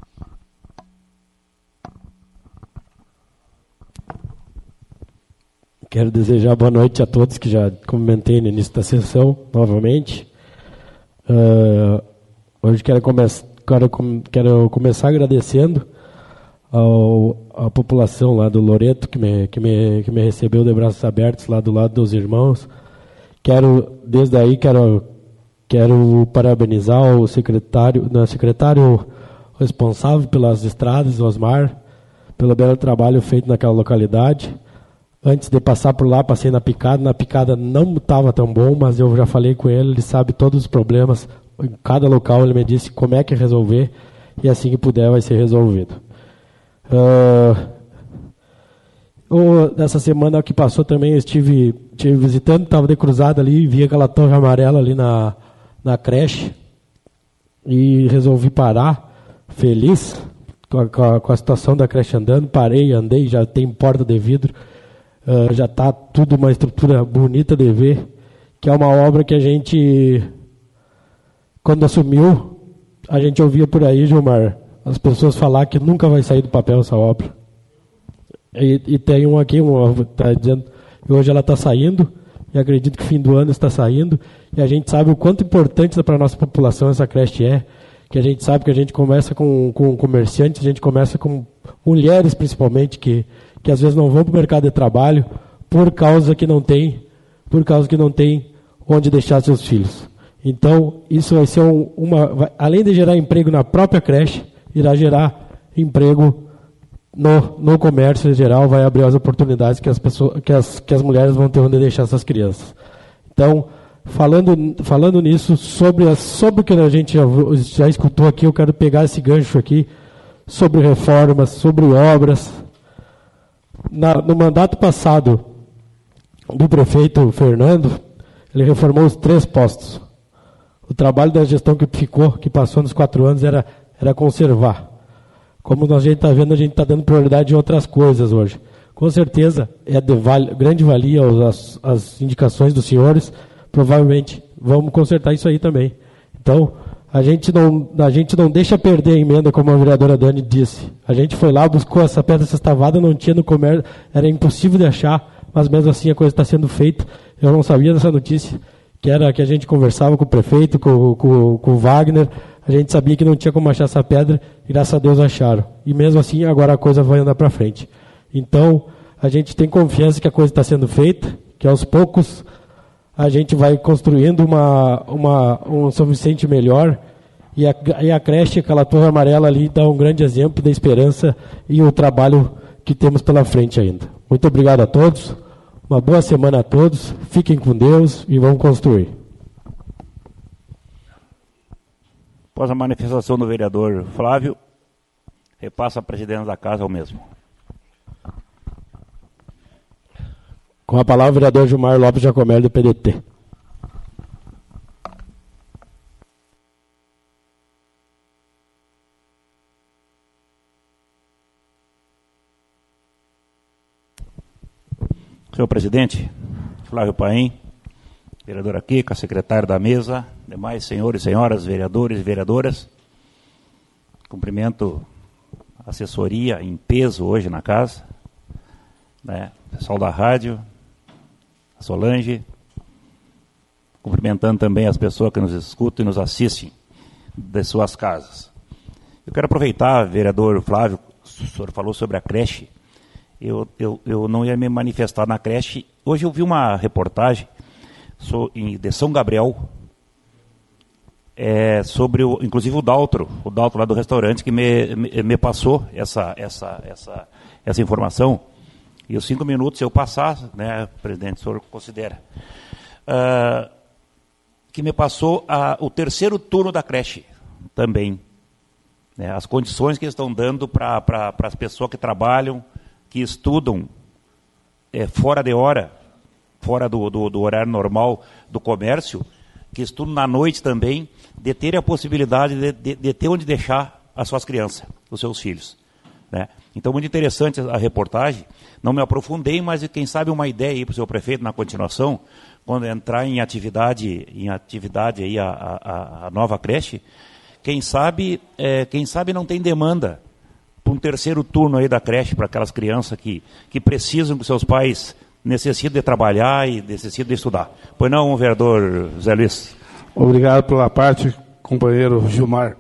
Quero desejar boa noite a todos, que já comentei no início da sessão, novamente. Uh, hoje quero, come quero, com quero começar agradecendo ao, à população lá do Loreto, que me, que, me, que me recebeu de braços abertos lá do lado dos irmãos. Quero, desde aí, quero, quero parabenizar o secretário, não, secretário responsável pelas estradas, Osmar, pelo belo trabalho feito naquela localidade. Antes de passar por lá, passei na picada. Na picada não estava tão bom, mas eu já falei com ele, ele sabe todos os problemas. Em cada local ele me disse como é que resolver, e assim que puder vai ser resolvido. Uh, nessa semana que passou também eu estive, estive visitando, estava de cruzada ali, vi aquela torre amarela ali na, na creche, e resolvi parar, feliz com a, com a, com a situação da creche andando. Parei, andei, já tem porta de vidro. Uh, já está tudo uma estrutura bonita de ver, que é uma obra que a gente, quando assumiu, a gente ouvia por aí, Gilmar, as pessoas falar que nunca vai sair do papel essa obra. E, e tem um aqui, um, tá dizendo, hoje ela está saindo, e acredito que fim do ano está saindo, e a gente sabe o quanto importante para a nossa população essa creche é, que a gente sabe que a gente começa com, com comerciantes, a gente começa com mulheres principalmente, que, que às vezes não vão para o mercado de trabalho por causa que não tem, por causa que não tem onde deixar seus filhos. Então, isso vai ser um, uma, vai, além de gerar emprego na própria creche, irá gerar emprego no, no comércio em geral, vai abrir as oportunidades que as, pessoas, que as, que as mulheres vão ter onde deixar essas crianças. Então, falando, falando nisso, sobre, a, sobre o que a gente já, já escutou aqui, eu quero pegar esse gancho aqui, sobre reformas, sobre obras. Na, no mandato passado do prefeito Fernando, ele reformou os três postos. O trabalho da gestão que ficou, que passou nos quatro anos, era, era conservar. Como a gente está vendo, a gente está dando prioridade em outras coisas hoje. Com certeza, é de val, grande valia as, as indicações dos senhores, provavelmente vamos consertar isso aí também. Então, a gente não, a gente não deixa perder a emenda, como a vereadora Dani disse. A gente foi lá, buscou essa pedra sextavada, não tinha no comércio, era impossível de achar, mas mesmo assim a coisa está sendo feita. Eu não sabia dessa notícia, que era que a gente conversava com o prefeito, com, com, com o Wagner, a gente sabia que não tinha como achar essa pedra, e graças a Deus acharam. E mesmo assim, agora a coisa vai andar para frente. Então, a gente tem confiança que a coisa está sendo feita, que aos poucos a gente vai construindo uma, uma, um São Vicente melhor, e a, e a creche, aquela torre amarela ali, dá um grande exemplo da esperança e o trabalho que temos pela frente ainda. Muito obrigado a todos, uma boa semana a todos, fiquem com Deus e vamos construir. Após a manifestação do vereador Flávio, repassa a presidência da casa ao mesmo. Com a palavra o vereador Gilmar Lopes Jacomel, do P D T. Senhor presidente, Flávio Paim, vereador aqui, com a secretária da mesa, demais senhores e senhoras, vereadores e vereadoras, cumprimento a assessoria em peso hoje na casa, né, pessoal da rádio, a Solange, cumprimentando também as pessoas que nos escutam e nos assistem de suas casas. Eu quero aproveitar, vereador Flávio, o senhor falou sobre a creche, eu, eu, eu não ia me manifestar na creche. Hoje eu vi uma reportagem so, em, de São Gabriel, é, sobre, o, inclusive o Daltro, o Daltro lá do restaurante, que me, me, me passou essa, essa, essa, essa informação. E os cinco minutos, se eu passar, né, presidente, o senhor considera, uh, que me passou a, o terceiro turno da creche também. Né, as condições que eles estão dando para pra, as pessoas que trabalham, que estudam é, fora de hora, fora do, do, do horário normal do comércio, que estudam na noite também, de ter a possibilidade de, de, de ter onde deixar as suas crianças, os seus filhos. Né? Então, muito interessante a reportagem. Não me aprofundei, mas quem sabe uma ideia aí para o senhor prefeito na continuação, quando entrar em atividade, em atividade aí a, a, a nova creche, quem sabe, é, quem sabe não tem demanda para um terceiro turno aí da creche para aquelas crianças que, que precisam que seus pais necessitam de trabalhar e necessitam de estudar. Pois não, vereador Zé Luiz? Obrigado pela parte, companheiro Gilmar.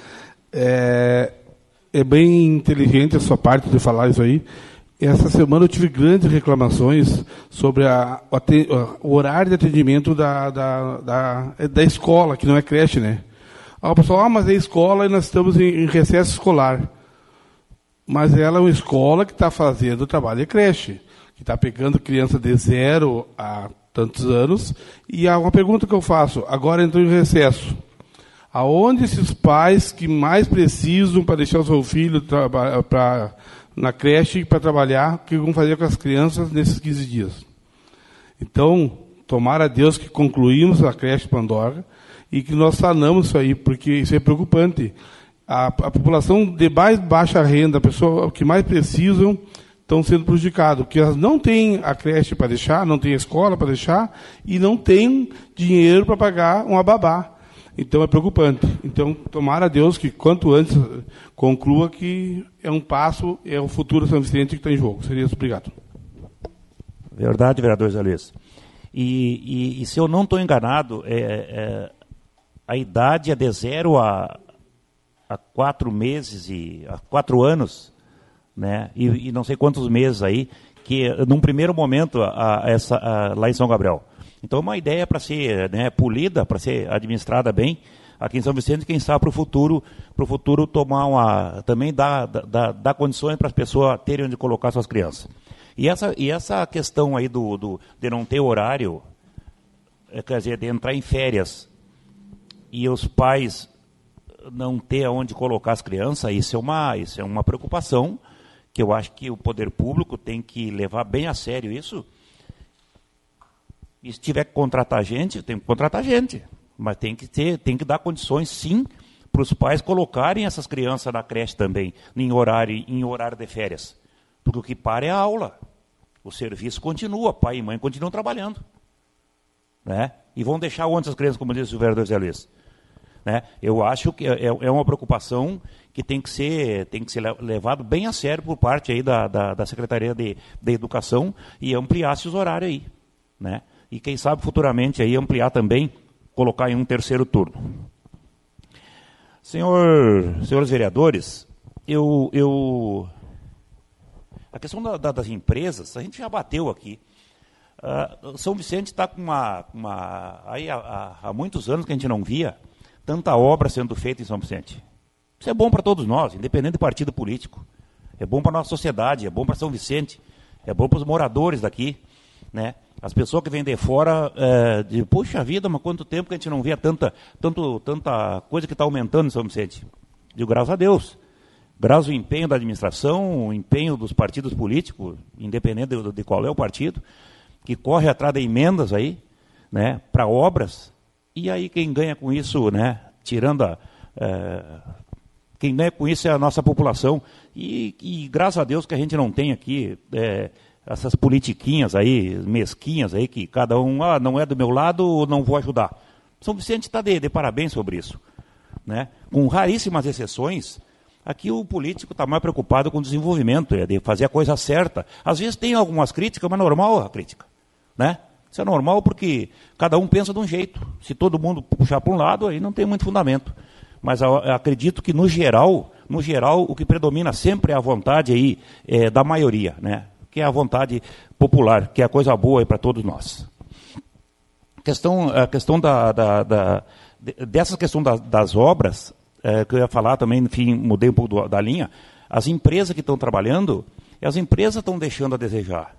É, é bem inteligente a sua parte de falar isso aí. Essa semana eu tive grandes reclamações sobre a, o, o horário de atendimento da, da, da, da escola, que não é creche, né? Aí o pessoal, ah, mas é escola e nós estamos em, em recesso escolar. Mas ela é uma escola que está fazendo o trabalho de creche, que está pegando criança de zero a tantos anos. E há uma pergunta que eu faço, agora entrou em recesso. Aonde esses pais que mais precisam para deixar o seu filho pra, pra, na creche para trabalhar, o que vão fazer com as crianças nesses quinze dias? Então, tomara a Deus que concluímos a creche Pandora e que nós sanamos isso aí, porque isso é preocupante. A, a população de mais baixa renda, a pessoa que mais precisam, estão sendo prejudicados, porque elas não têm a creche para deixar, não têm a escola para deixar, e não têm dinheiro para pagar uma babá. Então é preocupante. Então, tomara a Deus que quanto antes conclua que é um passo, é o futuro São Vicente que está em jogo. Seria isso. Obrigado. Verdade, vereador Zé Luiz. E, e, e se eu não estou enganado, é, é, a idade é de zero a, a quatro meses e a quatro anos, né? E, e não sei quantos meses aí, que num primeiro momento a, a essa, a, lá em São Gabriel. Então, uma ideia para ser, né, polida, para ser administrada bem aqui em São Vicente, quem sabe para o futuro, para o futuro tomar uma, também dar, dar, dar condições para as pessoas terem onde colocar suas crianças. E essa, e essa questão aí do, do, de não ter horário, é, quer dizer, de entrar em férias e os pais não ter onde colocar as crianças, isso é uma, isso é uma preocupação que eu acho que o poder público tem que levar bem a sério isso. E se tiver que contratar gente, tem que contratar gente. Mas tem que ter, tem que dar condições, sim, para os pais colocarem essas crianças na creche também, em horário, em horário de férias. Porque o que para é a aula. O serviço continua, pai e mãe continuam trabalhando. Né? E vão deixar onde as crianças, como disse o vereador Zé Luiz. Né? Eu acho que é, é uma preocupação que tem que ser, tem que ser levado bem a sério por parte aí da, da, da Secretaria de, de Educação e ampliar-se os horários aí. Né? E quem sabe futuramente aí ampliar também, colocar em um terceiro turno. Senhor, senhores vereadores, eu, eu, a questão da, da, das empresas, a gente já bateu aqui. Uh, São Vicente está com uma, uma aí há, há muitos anos que a gente não via tanta obra sendo feita em São Vicente. Isso é bom para todos nós, independente do partido político. É bom para a nossa sociedade, é bom para São Vicente, é bom para os moradores daqui, né? As pessoas que vêm de fora, é, de, puxa vida, mas quanto tempo que a gente não via tanta, tanto, tanta coisa que está aumentando em São Vicente. Digo, graças a Deus. Graças ao empenho da administração, o empenho dos partidos políticos, independente de, de qual é o partido, que corre atrás de emendas aí, né, para obras, e aí quem ganha com isso, né, tirando a... É, quem ganha com isso é a nossa população, e, e graças a Deus que a gente não tem aqui... É, essas politiquinhas aí, mesquinhas aí, que cada um, ah, não é do meu lado, não vou ajudar. São Vicente está de, de parabéns sobre isso. Né? Com raríssimas exceções, aqui o político está mais preocupado com o desenvolvimento, é de fazer a coisa certa. Às vezes tem algumas críticas, mas normal a crítica. Né? Isso é normal porque cada um pensa de um jeito. Se todo mundo puxar para um lado, aí não tem muito fundamento. Mas eu acredito que, no geral, no geral, o que predomina sempre é a vontade aí, é, da maioria, né? Que é a vontade popular, que é a coisa boa para todos nós. A questão, a questão da, da, da, dessa questão da, das obras, é, que eu ia falar também, enfim, mudei um pouco do, da linha, as empresas que estão trabalhando, as empresas estão deixando a desejar.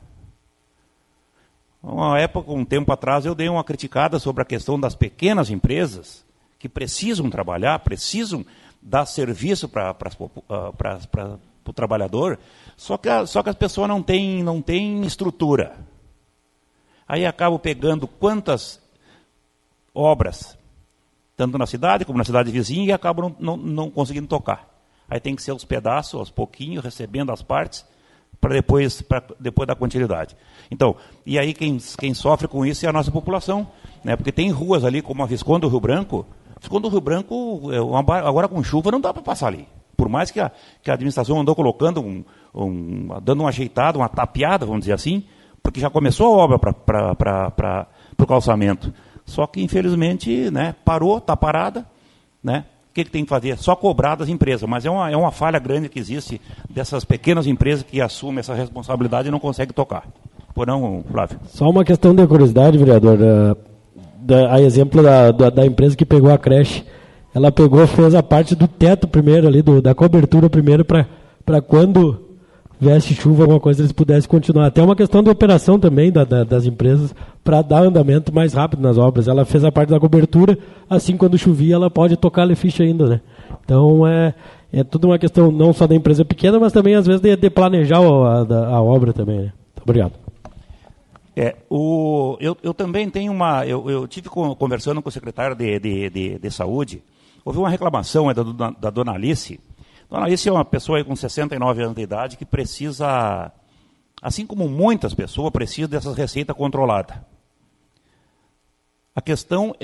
Uma época, um tempo atrás, eu dei uma criticada sobre a questão das pequenas empresas, que precisam trabalhar, precisam dar serviço para o trabalhador, Só que, a, só que as pessoas não têm, não têm estrutura. Aí acabo pegando quantas obras, tanto na cidade como na cidade vizinha, e acabo não, não, não conseguindo tocar. Aí tem que ser aos pedaços, aos pouquinhos, recebendo as partes, para depois, para depois dar continuidade. Então, e aí quem, quem sofre com isso é a nossa população, né? Porque tem ruas ali, como a Visconde do Rio Branco. Visconde do Rio Branco, agora com chuva, não dá para passar ali. Por mais que a, que a administração andou colocando, um, um, dando uma ajeitada, uma tapeada, vamos dizer assim, porque já começou a obra para o calçamento. Só que, infelizmente, né, parou, está parada. Né? O que, que tem que fazer? Só cobrar das empresas. Mas é uma, é uma falha grande que existe dessas pequenas empresas que assumem essa responsabilidade e não conseguem tocar. Por não, Flávio? Só uma questão de curiosidade, vereador. Da, da, a exemplo da, da, da empresa que pegou a creche. Ela pegou, fez a parte do teto primeiro, ali, do, da cobertura primeiro, para quando viesse chuva, alguma coisa, eles pudessem continuar. Até uma questão de operação também da, da, das empresas, para dar andamento mais rápido nas obras. Ela fez a parte da cobertura, assim, quando chovia, ela pode tocar a ficha ainda. Né? Então, é, é tudo uma questão não só da empresa pequena, mas também, às vezes, de, de planejar a, a obra também. Né? Muito obrigado. É, o, eu, eu também tenho uma... Eu, eu tive conversando com o secretário de, de, de, de Saúde. Houve uma reclamação é, da, da dona Alice. Dona Alice é uma pessoa aí com sessenta e nove anos de idade que precisa, assim como muitas pessoas, precisa dessas receitas controladas. A questão é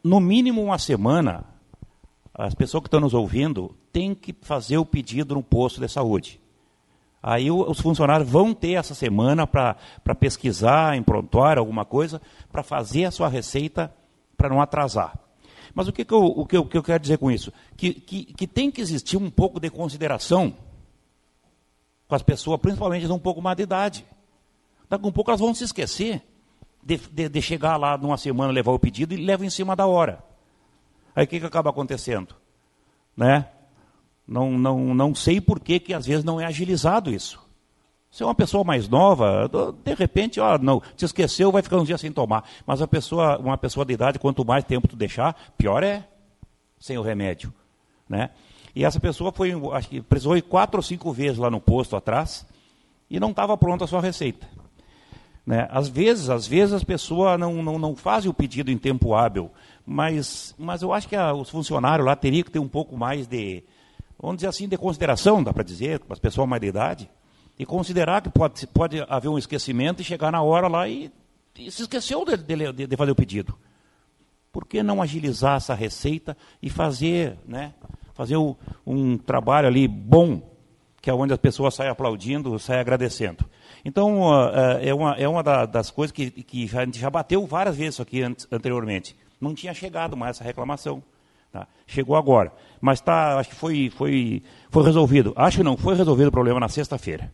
no mínimo uma semana, as pessoas que estão nos ouvindo têm que fazer o pedido no posto de saúde. Aí os funcionários vão ter essa semana para pesquisar em prontuário alguma coisa, para fazer a sua receita, para não atrasar. Mas o, que, que, eu, o que, eu, que eu quero dizer com isso? Que, que, que tem que existir um pouco de consideração com as pessoas, principalmente de um pouco mais de idade. Daqui a um pouco elas vão se esquecer de, de, de chegar lá numa semana, levar o pedido e levam em cima da hora. Aí o que, que acaba acontecendo? Né? Não, não, não sei por que, que às vezes não é agilizado isso. Se é uma pessoa mais nova, de repente, ó, não, se esqueceu, vai ficar uns dias sem tomar. Mas a pessoa, uma pessoa de idade, quanto mais tempo tu deixar, pior é sem o remédio. Né? E essa pessoa foi, acho que precisou ir quatro ou cinco vezes lá no posto atrás e não estava pronta a sua receita. Né? Às vezes, às vezes as pessoas não, não, não fazem o pedido em tempo hábil, mas, mas eu acho que a, os funcionários lá teriam que ter um pouco mais de, vamos dizer assim, de consideração, dá para dizer, para as pessoas mais de idade, e considerar que pode, pode haver um esquecimento e chegar na hora lá e, e se esqueceu de, de, de fazer o pedido. Por que não agilizar essa receita e fazer, né, fazer o, um trabalho ali bom, que é onde as pessoas saem aplaudindo, saem agradecendo. Então, uh, é uma, é uma da, das coisas que, que já, a gente já bateu várias vezes isso aqui antes, anteriormente. Não tinha chegado mais essa reclamação. Tá? Chegou agora. Mas tá, acho que foi, foi, foi resolvido. Acho que não, foi resolvido o problema na sexta-feira.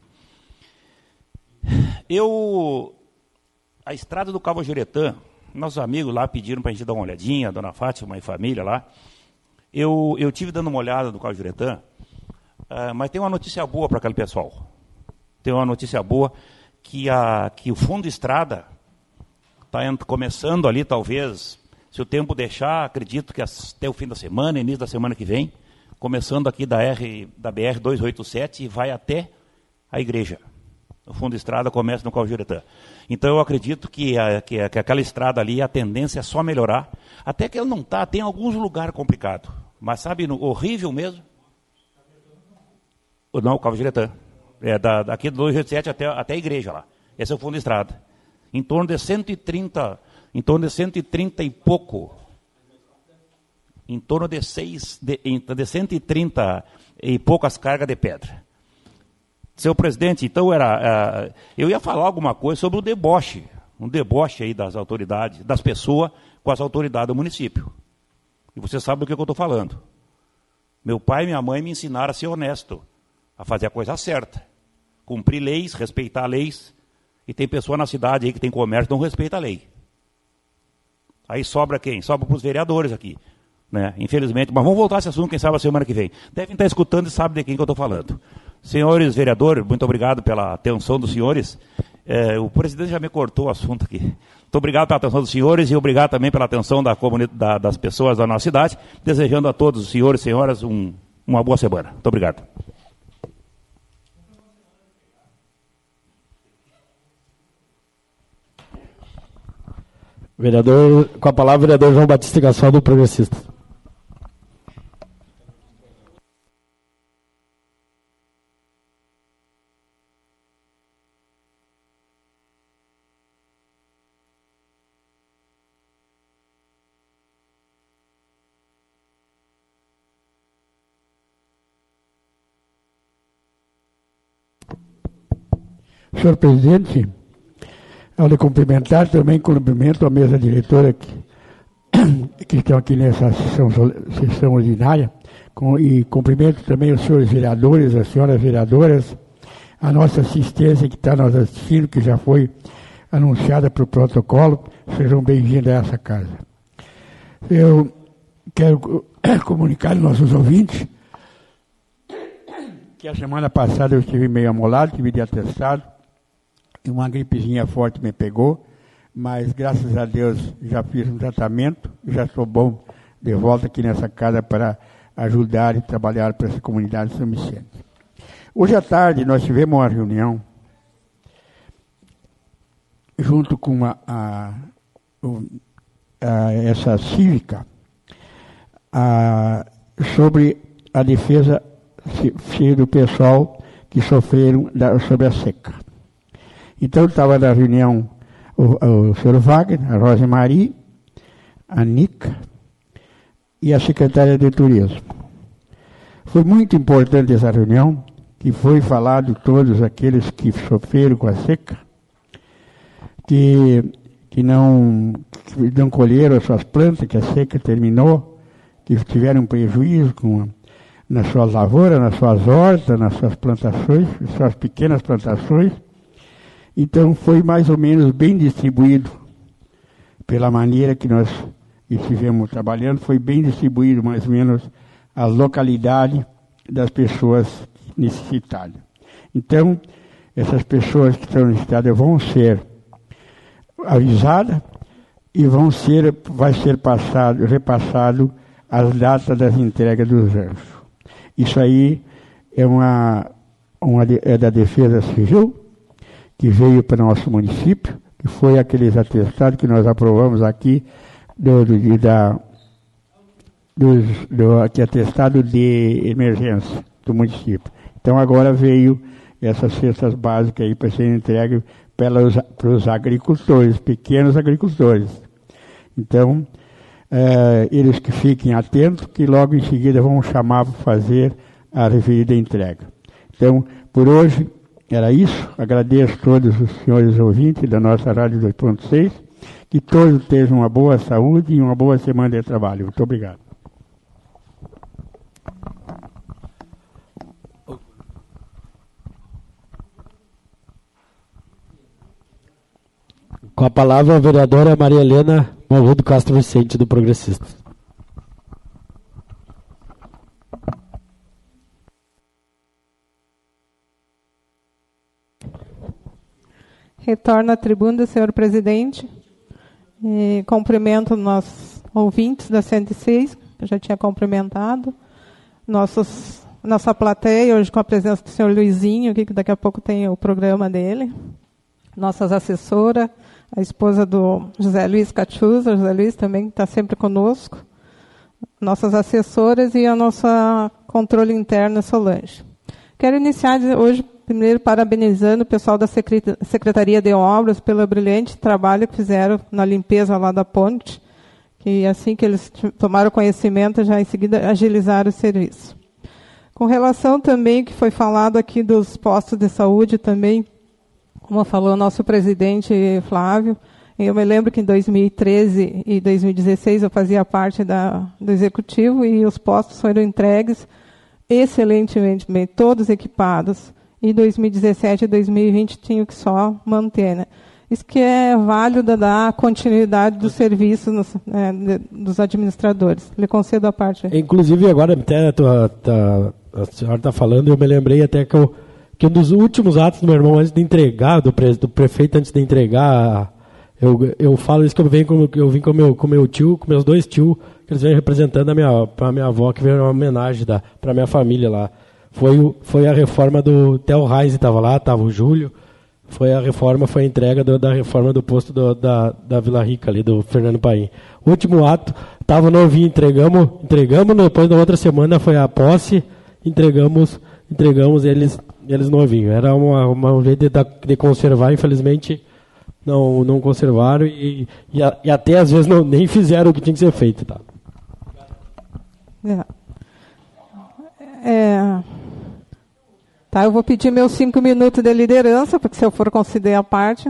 Eu, a estrada do Cabo Juretã, nossos amigos lá pediram para a gente dar uma olhadinha, a dona Fátima e família lá. Eu, eu tive dando uma olhada no Cabo Juretã, uh, mas tem uma notícia boa para aquele pessoal. Tem uma notícia boa, que, a, que o fundo estrada está começando ali, talvez, se o tempo deixar, acredito que até o fim da semana, início da semana que vem, começando aqui da, R, da B R duzentos e oitenta e sete e vai até a igreja. O fundo estrada começa no Cabo Juretã. Então eu acredito que, a, que, a, que aquela estrada ali, a tendência é só melhorar, até que ela não está, tem alguns lugares complicados. Mas sabe, no, horrível mesmo? Não, o Cabo Juretã. É, da, daqui do duzentos e oitenta e sete até, até a igreja lá. Esse é o fundo de estrada. Em torno de cento e trinta, em torno de cento e trinta e pouco, em torno de, seis, de, de cento e trinta e poucas cargas de pedra. Seu presidente, então, era, uh, eu ia falar alguma coisa sobre o deboche, um deboche aí das autoridades, das pessoas com as autoridades do município. E você sabe do que eu estou falando. Meu pai e minha mãe me ensinaram a ser honesto, a fazer a coisa certa. Cumprir leis, respeitar leis, e tem pessoa na cidade aí que tem comércio que não respeita a lei. Aí sobra quem? Sobra para os vereadores aqui, né? Infelizmente, mas vamos voltar a esse assunto, quem sabe, a semana que vem. Devem estar escutando e sabem de quem que eu estou falando. Senhores vereadores, muito obrigado pela atenção dos senhores. É, o presidente já me cortou o assunto aqui. Muito obrigado pela atenção dos senhores e obrigado também pela atenção da comunidade, da, das pessoas da nossa cidade, desejando a todos os senhores e senhoras um, uma boa semana. Muito obrigado. Vereador, com a palavra, o vereador João Batista Gaspar, do Progressista. Senhor presidente, ao lhe cumprimentar, também cumprimento a mesa diretora que, que estão aqui nessa sessão, sessão ordinária, com, e cumprimento também os senhores vereadores, as senhoras vereadoras, a nossa assistência que está nos assistindo, que já foi anunciada para o protocolo. Sejam bem-vindos a essa casa. Eu quero comunicar aos nossos ouvintes que a semana passada eu estive meio amolado, tive de atestado, e uma gripezinha forte me pegou, mas graças a Deus já fiz um tratamento, já estou bom de volta aqui nessa casa para ajudar e trabalhar para essa comunidade de São Vicente. Hoje à tarde nós tivemos uma reunião junto com a, a, a, essa cívica a, sobre a defesa do pessoal que sofreram da, sobre a seca. Então estava na reunião o, o senhor Wagner, a Rosemarie, a Nica, e a secretária de Turismo. Foi muito importante essa reunião, que foi falado todos aqueles que sofreram com a seca, que, que, não, que não colheram as suas plantas, que a seca terminou, que tiveram prejuízo com, nas suas lavouras, nas suas hortas, nas suas plantações, nas suas pequenas plantações. Então foi mais ou menos bem distribuído, pela maneira que nós estivemos trabalhando, foi bem distribuído mais ou menos a localidade das pessoas necessitadas. Então, essas pessoas que estão necessitadas vão ser avisadas e vão ser, vai ser passado, repassado as datas das entregas dos ranchos. Isso aí é, uma, uma, é da Defesa Civil, que veio para o nosso município, que foi aqueles atestados que nós aprovamos aqui, do, do, da, dos, do, aqui, atestado de emergência do município. Então agora veio essas cestas básicas aí para serem entregues pelos, para os agricultores, pequenos agricultores. Então, é, eles que fiquem atentos, que logo em seguida vão chamar para fazer a referida entrega. Então, por hoje, era isso. Agradeço a todos os senhores ouvintes da nossa Rádio dois ponto seis, que todos tenham uma boa saúde e uma boa semana de trabalho. Muito obrigado. Com a palavra a vereadora Maria Helena Malrudo Castro Vicente, do Progressistas. Retorno à tribuna, senhor presidente. E cumprimento nossos ouvintes da cento e seis, que eu já tinha cumprimentado. Nossos, nossa plateia, hoje com a presença do senhor Luizinho, aqui, que daqui a pouco tem o programa dele. Nossas assessoras, a esposa do José Luiz Cachuza, José Luiz também está sempre conosco. Nossas assessoras e a nossa controle interna, Solange. Quero iniciar hoje, primeiro, parabenizando o pessoal da Secretaria de Obras pelo brilhante trabalho que fizeram na limpeza lá da ponte, que assim que eles tomaram conhecimento, já em seguida agilizaram o serviço. Com relação também, que foi falado aqui dos postos de saúde também, como falou o nosso presidente Flávio, eu me lembro que em dois mil e treze e dois mil e dezesseis eu fazia parte da, do executivo e os postos foram entregues excelentemente bem, todos equipados. E dois mil e dezessete e dois mil e vinte tinham que só manter, né? Isso que é válido dar continuidade do serviço nos, né, dos administradores. Lhe concedo a parte. Inclusive, agora até a, tua, a, a senhora está falando, eu me lembrei até que, eu, que um dos últimos atos do meu irmão, antes de entregar, do, pre, do prefeito, antes de entregar, eu, eu falo isso que eu, venho com, eu vim com meu, com meu tio, com meus dois tios, que eles vêm representando a minha, a minha avó, que veio uma homenagem para a minha família lá. Foi, foi a reforma do Theo Reis, estava lá, estava o Júlio. Foi a reforma, foi a entrega do, da reforma do posto do, da, da Vila Rica, ali, do Fernando Paim. O último ato, estava novinho, entregamos, entregamos, depois da outra semana foi a posse, entregamos, entregamos eles, eles novinhos. Era uma, uma, um jeito de, de conservar, infelizmente não, não conservaram e, e, a, e até às vezes não, nem fizeram o que tinha que ser feito. Tá? É. É... Tá, eu vou pedir meus cinco minutos de liderança, porque se eu for conceder a parte.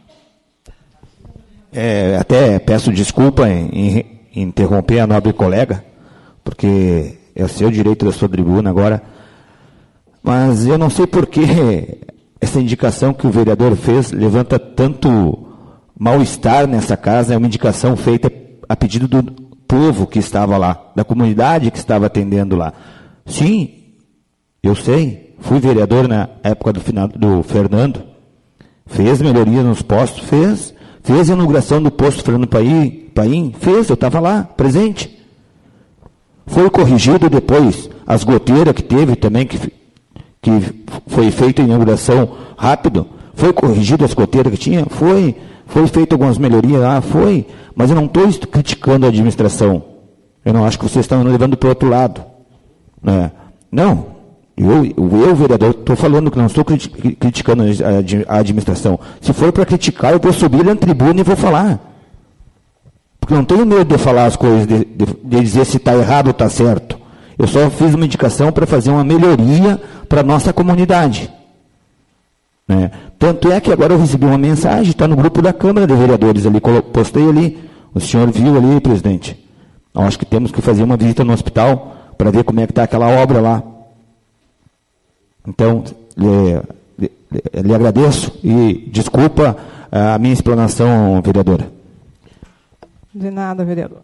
É, até peço desculpa em, em, em interromper a nobre colega, porque é o seu direito da sua tribuna agora. Mas eu não sei por que essa indicação que o vereador fez levanta tanto mal-estar nessa casa. É uma indicação feita a pedido do povo que estava lá, da comunidade que estava atendendo lá. Sim, eu sei. Fui vereador na época do, final, do Fernando, fez melhoria nos postos, fez, fez a inauguração do posto Fernando Paim, Paim fez, eu estava lá, presente. Foi corrigido depois as goteiras que teve também, que, que foi feita a inauguração rápido, foi corrigido as goteiras que tinha, foi, foi feito algumas melhorias lá, foi, mas eu não estou criticando a administração, eu não acho que vocês estão levando para o outro lado, né? Não. Eu, eu, vereador, estou falando que não estou criticando a administração. Se for para criticar, eu vou subir na tribuna e vou falar. Porque eu não tenho medo de falar as coisas, de, de, de dizer se está errado ou está certo. Eu só fiz uma indicação para fazer uma melhoria para a nossa comunidade. Né? Tanto é que agora eu recebi uma mensagem, está no grupo da Câmara de Vereadores ali, postei ali, o senhor viu ali, presidente. Eu acho que temos que fazer uma visita no hospital para ver como é que está aquela obra lá. Então, lhe, lhe, lhe agradeço e desculpa a minha explanação, vereadora. De nada, vereador.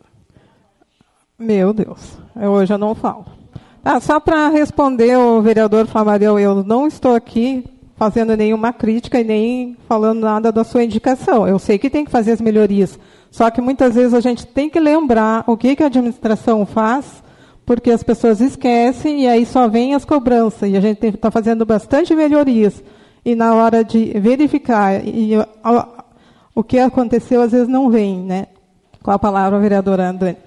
Meu Deus, eu hoje eu não falo. Ah, só para responder o vereador Flamarão, eu não estou aqui fazendo nenhuma crítica e nem falando nada da sua indicação. Eu sei que tem que fazer as melhorias, só que muitas vezes a gente tem que lembrar o que, que a administração faz, porque as pessoas esquecem e aí só vem as cobranças. E a gente está fazendo bastante melhorias. E na hora de verificar e, a, o que aconteceu, às vezes não vem, né? Com a palavra, vereadora André.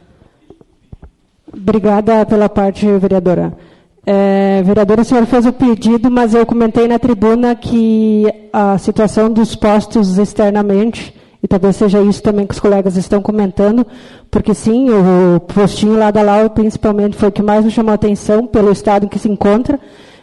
Obrigada pela parte, vereadora. É, vereadora, a senhora fez o pedido, mas eu comentei na tribuna que a situação dos postos externamente, e talvez seja isso também que os colegas estão comentando, porque sim, o postinho lá da Lau, principalmente, foi o que mais me chamou a atenção pelo estado em que se encontra.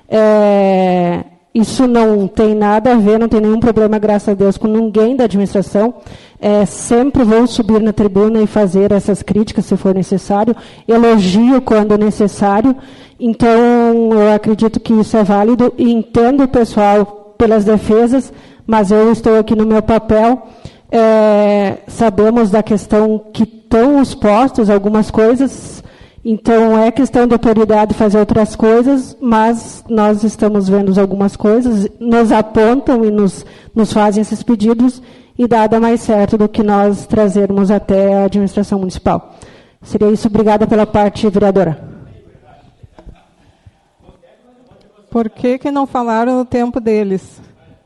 É, isso não tem nada a ver, não tem nenhum problema, graças a Deus, com ninguém da administração. É, sempre vou subir na tribuna e fazer essas críticas, se for necessário. Elogio quando necessário. Então, eu acredito que isso é válido e entendo o pessoal pelas defesas, mas eu estou aqui no meu papel. É, sabemos da questão que estão os postos, algumas coisas, então é questão de autoridade fazer outras coisas, mas nós estamos vendo algumas coisas, nos apontam e nos, nos fazem esses pedidos e nada mais certo do que nós trazermos até a administração municipal. Seria isso. Obrigada pela parte, vereadora. Por que que não falaram no tempo deles?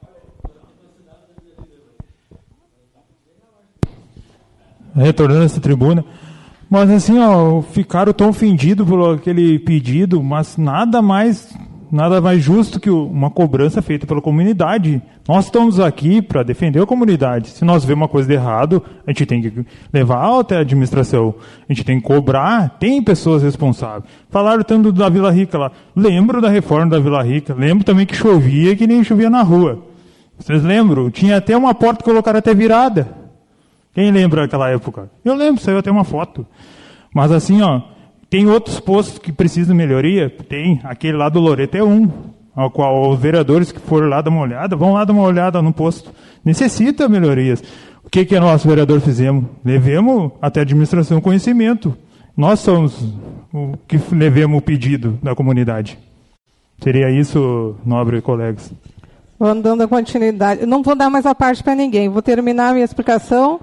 Retornando a essa tribuna, mas assim, ó, ficaram tão ofendidos por aquele pedido, mas nada mais, nada mais justo que uma cobrança feita pela comunidade. Nós estamos aqui para defender a comunidade. Se nós vemos uma coisa de errado, a gente tem que levar até a administração, a gente tem que cobrar, tem pessoas responsáveis. Falaram tanto da Vila Rica lá, lembro da reforma da Vila Rica, lembro também que chovia que nem chovia na rua. Vocês lembram? Tinha até uma porta que colocaram até virada. Quem lembra daquela época? Eu lembro, saiu até uma foto. Mas assim, ó, tem outros postos que precisam de melhoria? Tem. Aquele lá do Loreto é um, ao qual os vereadores que foram lá dar uma olhada, vão lá dar uma olhada no posto. Necessita melhorias. O que que nós, vereador, fizemos? Levemos até a administração conhecimento. Nós somos o que levemos o pedido da comunidade. Seria isso, nobre colegas. Vou dando continuidade. Eu não vou dar mais a parte para ninguém. Vou terminar a minha explicação.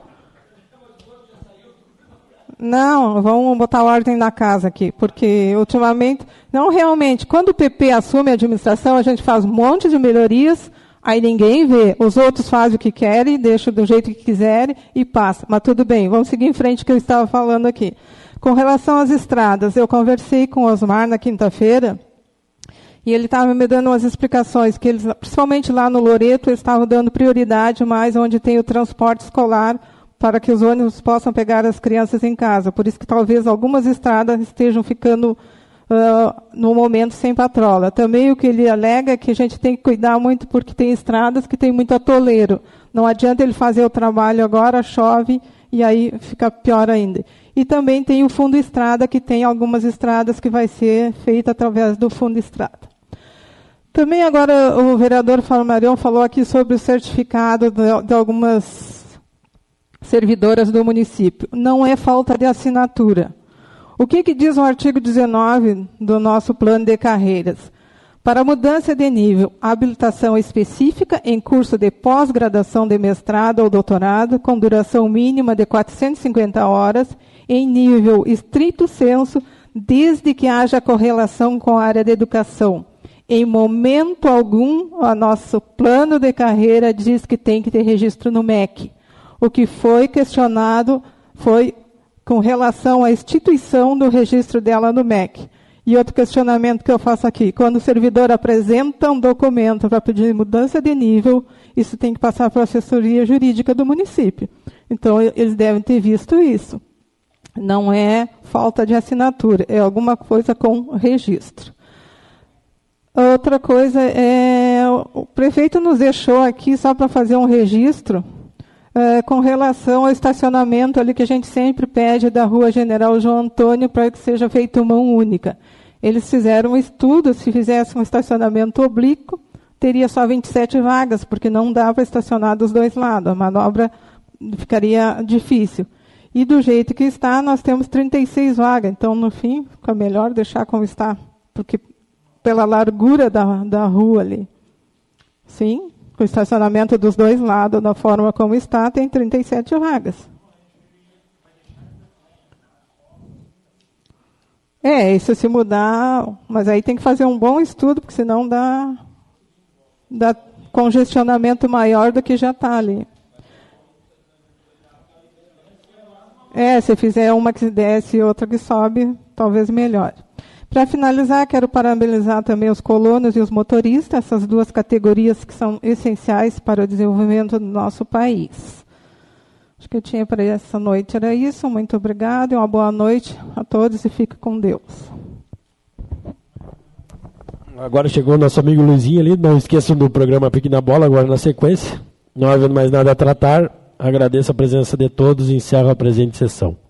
Não, vamos botar ordem na casa aqui, porque ultimamente, não realmente, quando o P P assume a administração, a gente faz um monte de melhorias, aí ninguém vê, os outros fazem o que querem, deixam do jeito que quiserem e passa. Mas tudo bem, vamos seguir em frente que eu estava falando aqui. Com relação às estradas, eu conversei com o Osmar na quinta-feira, e ele estava me dando umas explicações, que eles, principalmente lá no Loreto, eles estavam dando prioridade mais onde tem o transporte escolar, para que os ônibus possam pegar as crianças em casa. Por isso que talvez algumas estradas estejam ficando, uh, no momento, sem patrola. Também o que ele alega é que a gente tem que cuidar muito, porque tem estradas que tem muito atoleiro. Não adianta ele fazer o trabalho agora, chove, e aí fica pior ainda. E também tem o Fundo Estrada, que tem algumas estradas que vai ser feita através do Fundo Estrada. Também agora o vereador Flamarão falou aqui sobre o certificado de, de algumas servidoras do município. Não é falta de assinatura. O que, que diz o artigo dezenove do nosso plano de carreiras? Para mudança de nível, habilitação específica em curso de pós-graduação de mestrado ou doutorado, com duração mínima de quatrocentas e cinquenta horas, em nível estrito sensu, desde que haja correlação com a área de educação. Em momento algum, o nosso plano de carreira diz que tem que ter registro no M E C. O que foi questionado foi com relação à instituição do registro dela no M E C. E outro questionamento que eu faço aqui, quando o servidor apresenta um documento para pedir mudança de nível, isso tem que passar para a assessoria jurídica do município. Então, eles devem ter visto isso. Não é falta de assinatura, é alguma coisa com registro. Outra coisa é, o prefeito nos deixou aqui só para fazer um registro é, com relação ao estacionamento ali que a gente sempre pede da Rua General João Antônio para que seja feita mão única. Eles fizeram um estudo, se fizesse um estacionamento oblíquo, teria só vinte e sete vagas, porque não dá para estacionar dos dois lados, a manobra ficaria difícil. E do jeito que está, nós temos trinta e seis vagas, então no fim fica melhor deixar como está, porque pela largura da, da rua ali. Sim, com o estacionamento dos dois lados, da forma como está, tem trinta e sete vagas. É, isso se mudar, mas aí tem que fazer um bom estudo, porque senão dá, dá congestionamento maior do que já está ali. É, se fizer uma que desce e outra que sobe, talvez melhore. Para finalizar, quero parabenizar também os colonos e os motoristas, essas duas categorias que são essenciais para o desenvolvimento do nosso país. Acho que eu tinha para essa noite, era isso. Muito obrigada e uma boa noite a todos e fique com Deus. Agora chegou o nosso amigo Luizinho ali, não esqueçam do programa Pique na Bola, agora na sequência. Não havendo mais nada a tratar, agradeço a presença de todos e encerro a presente sessão.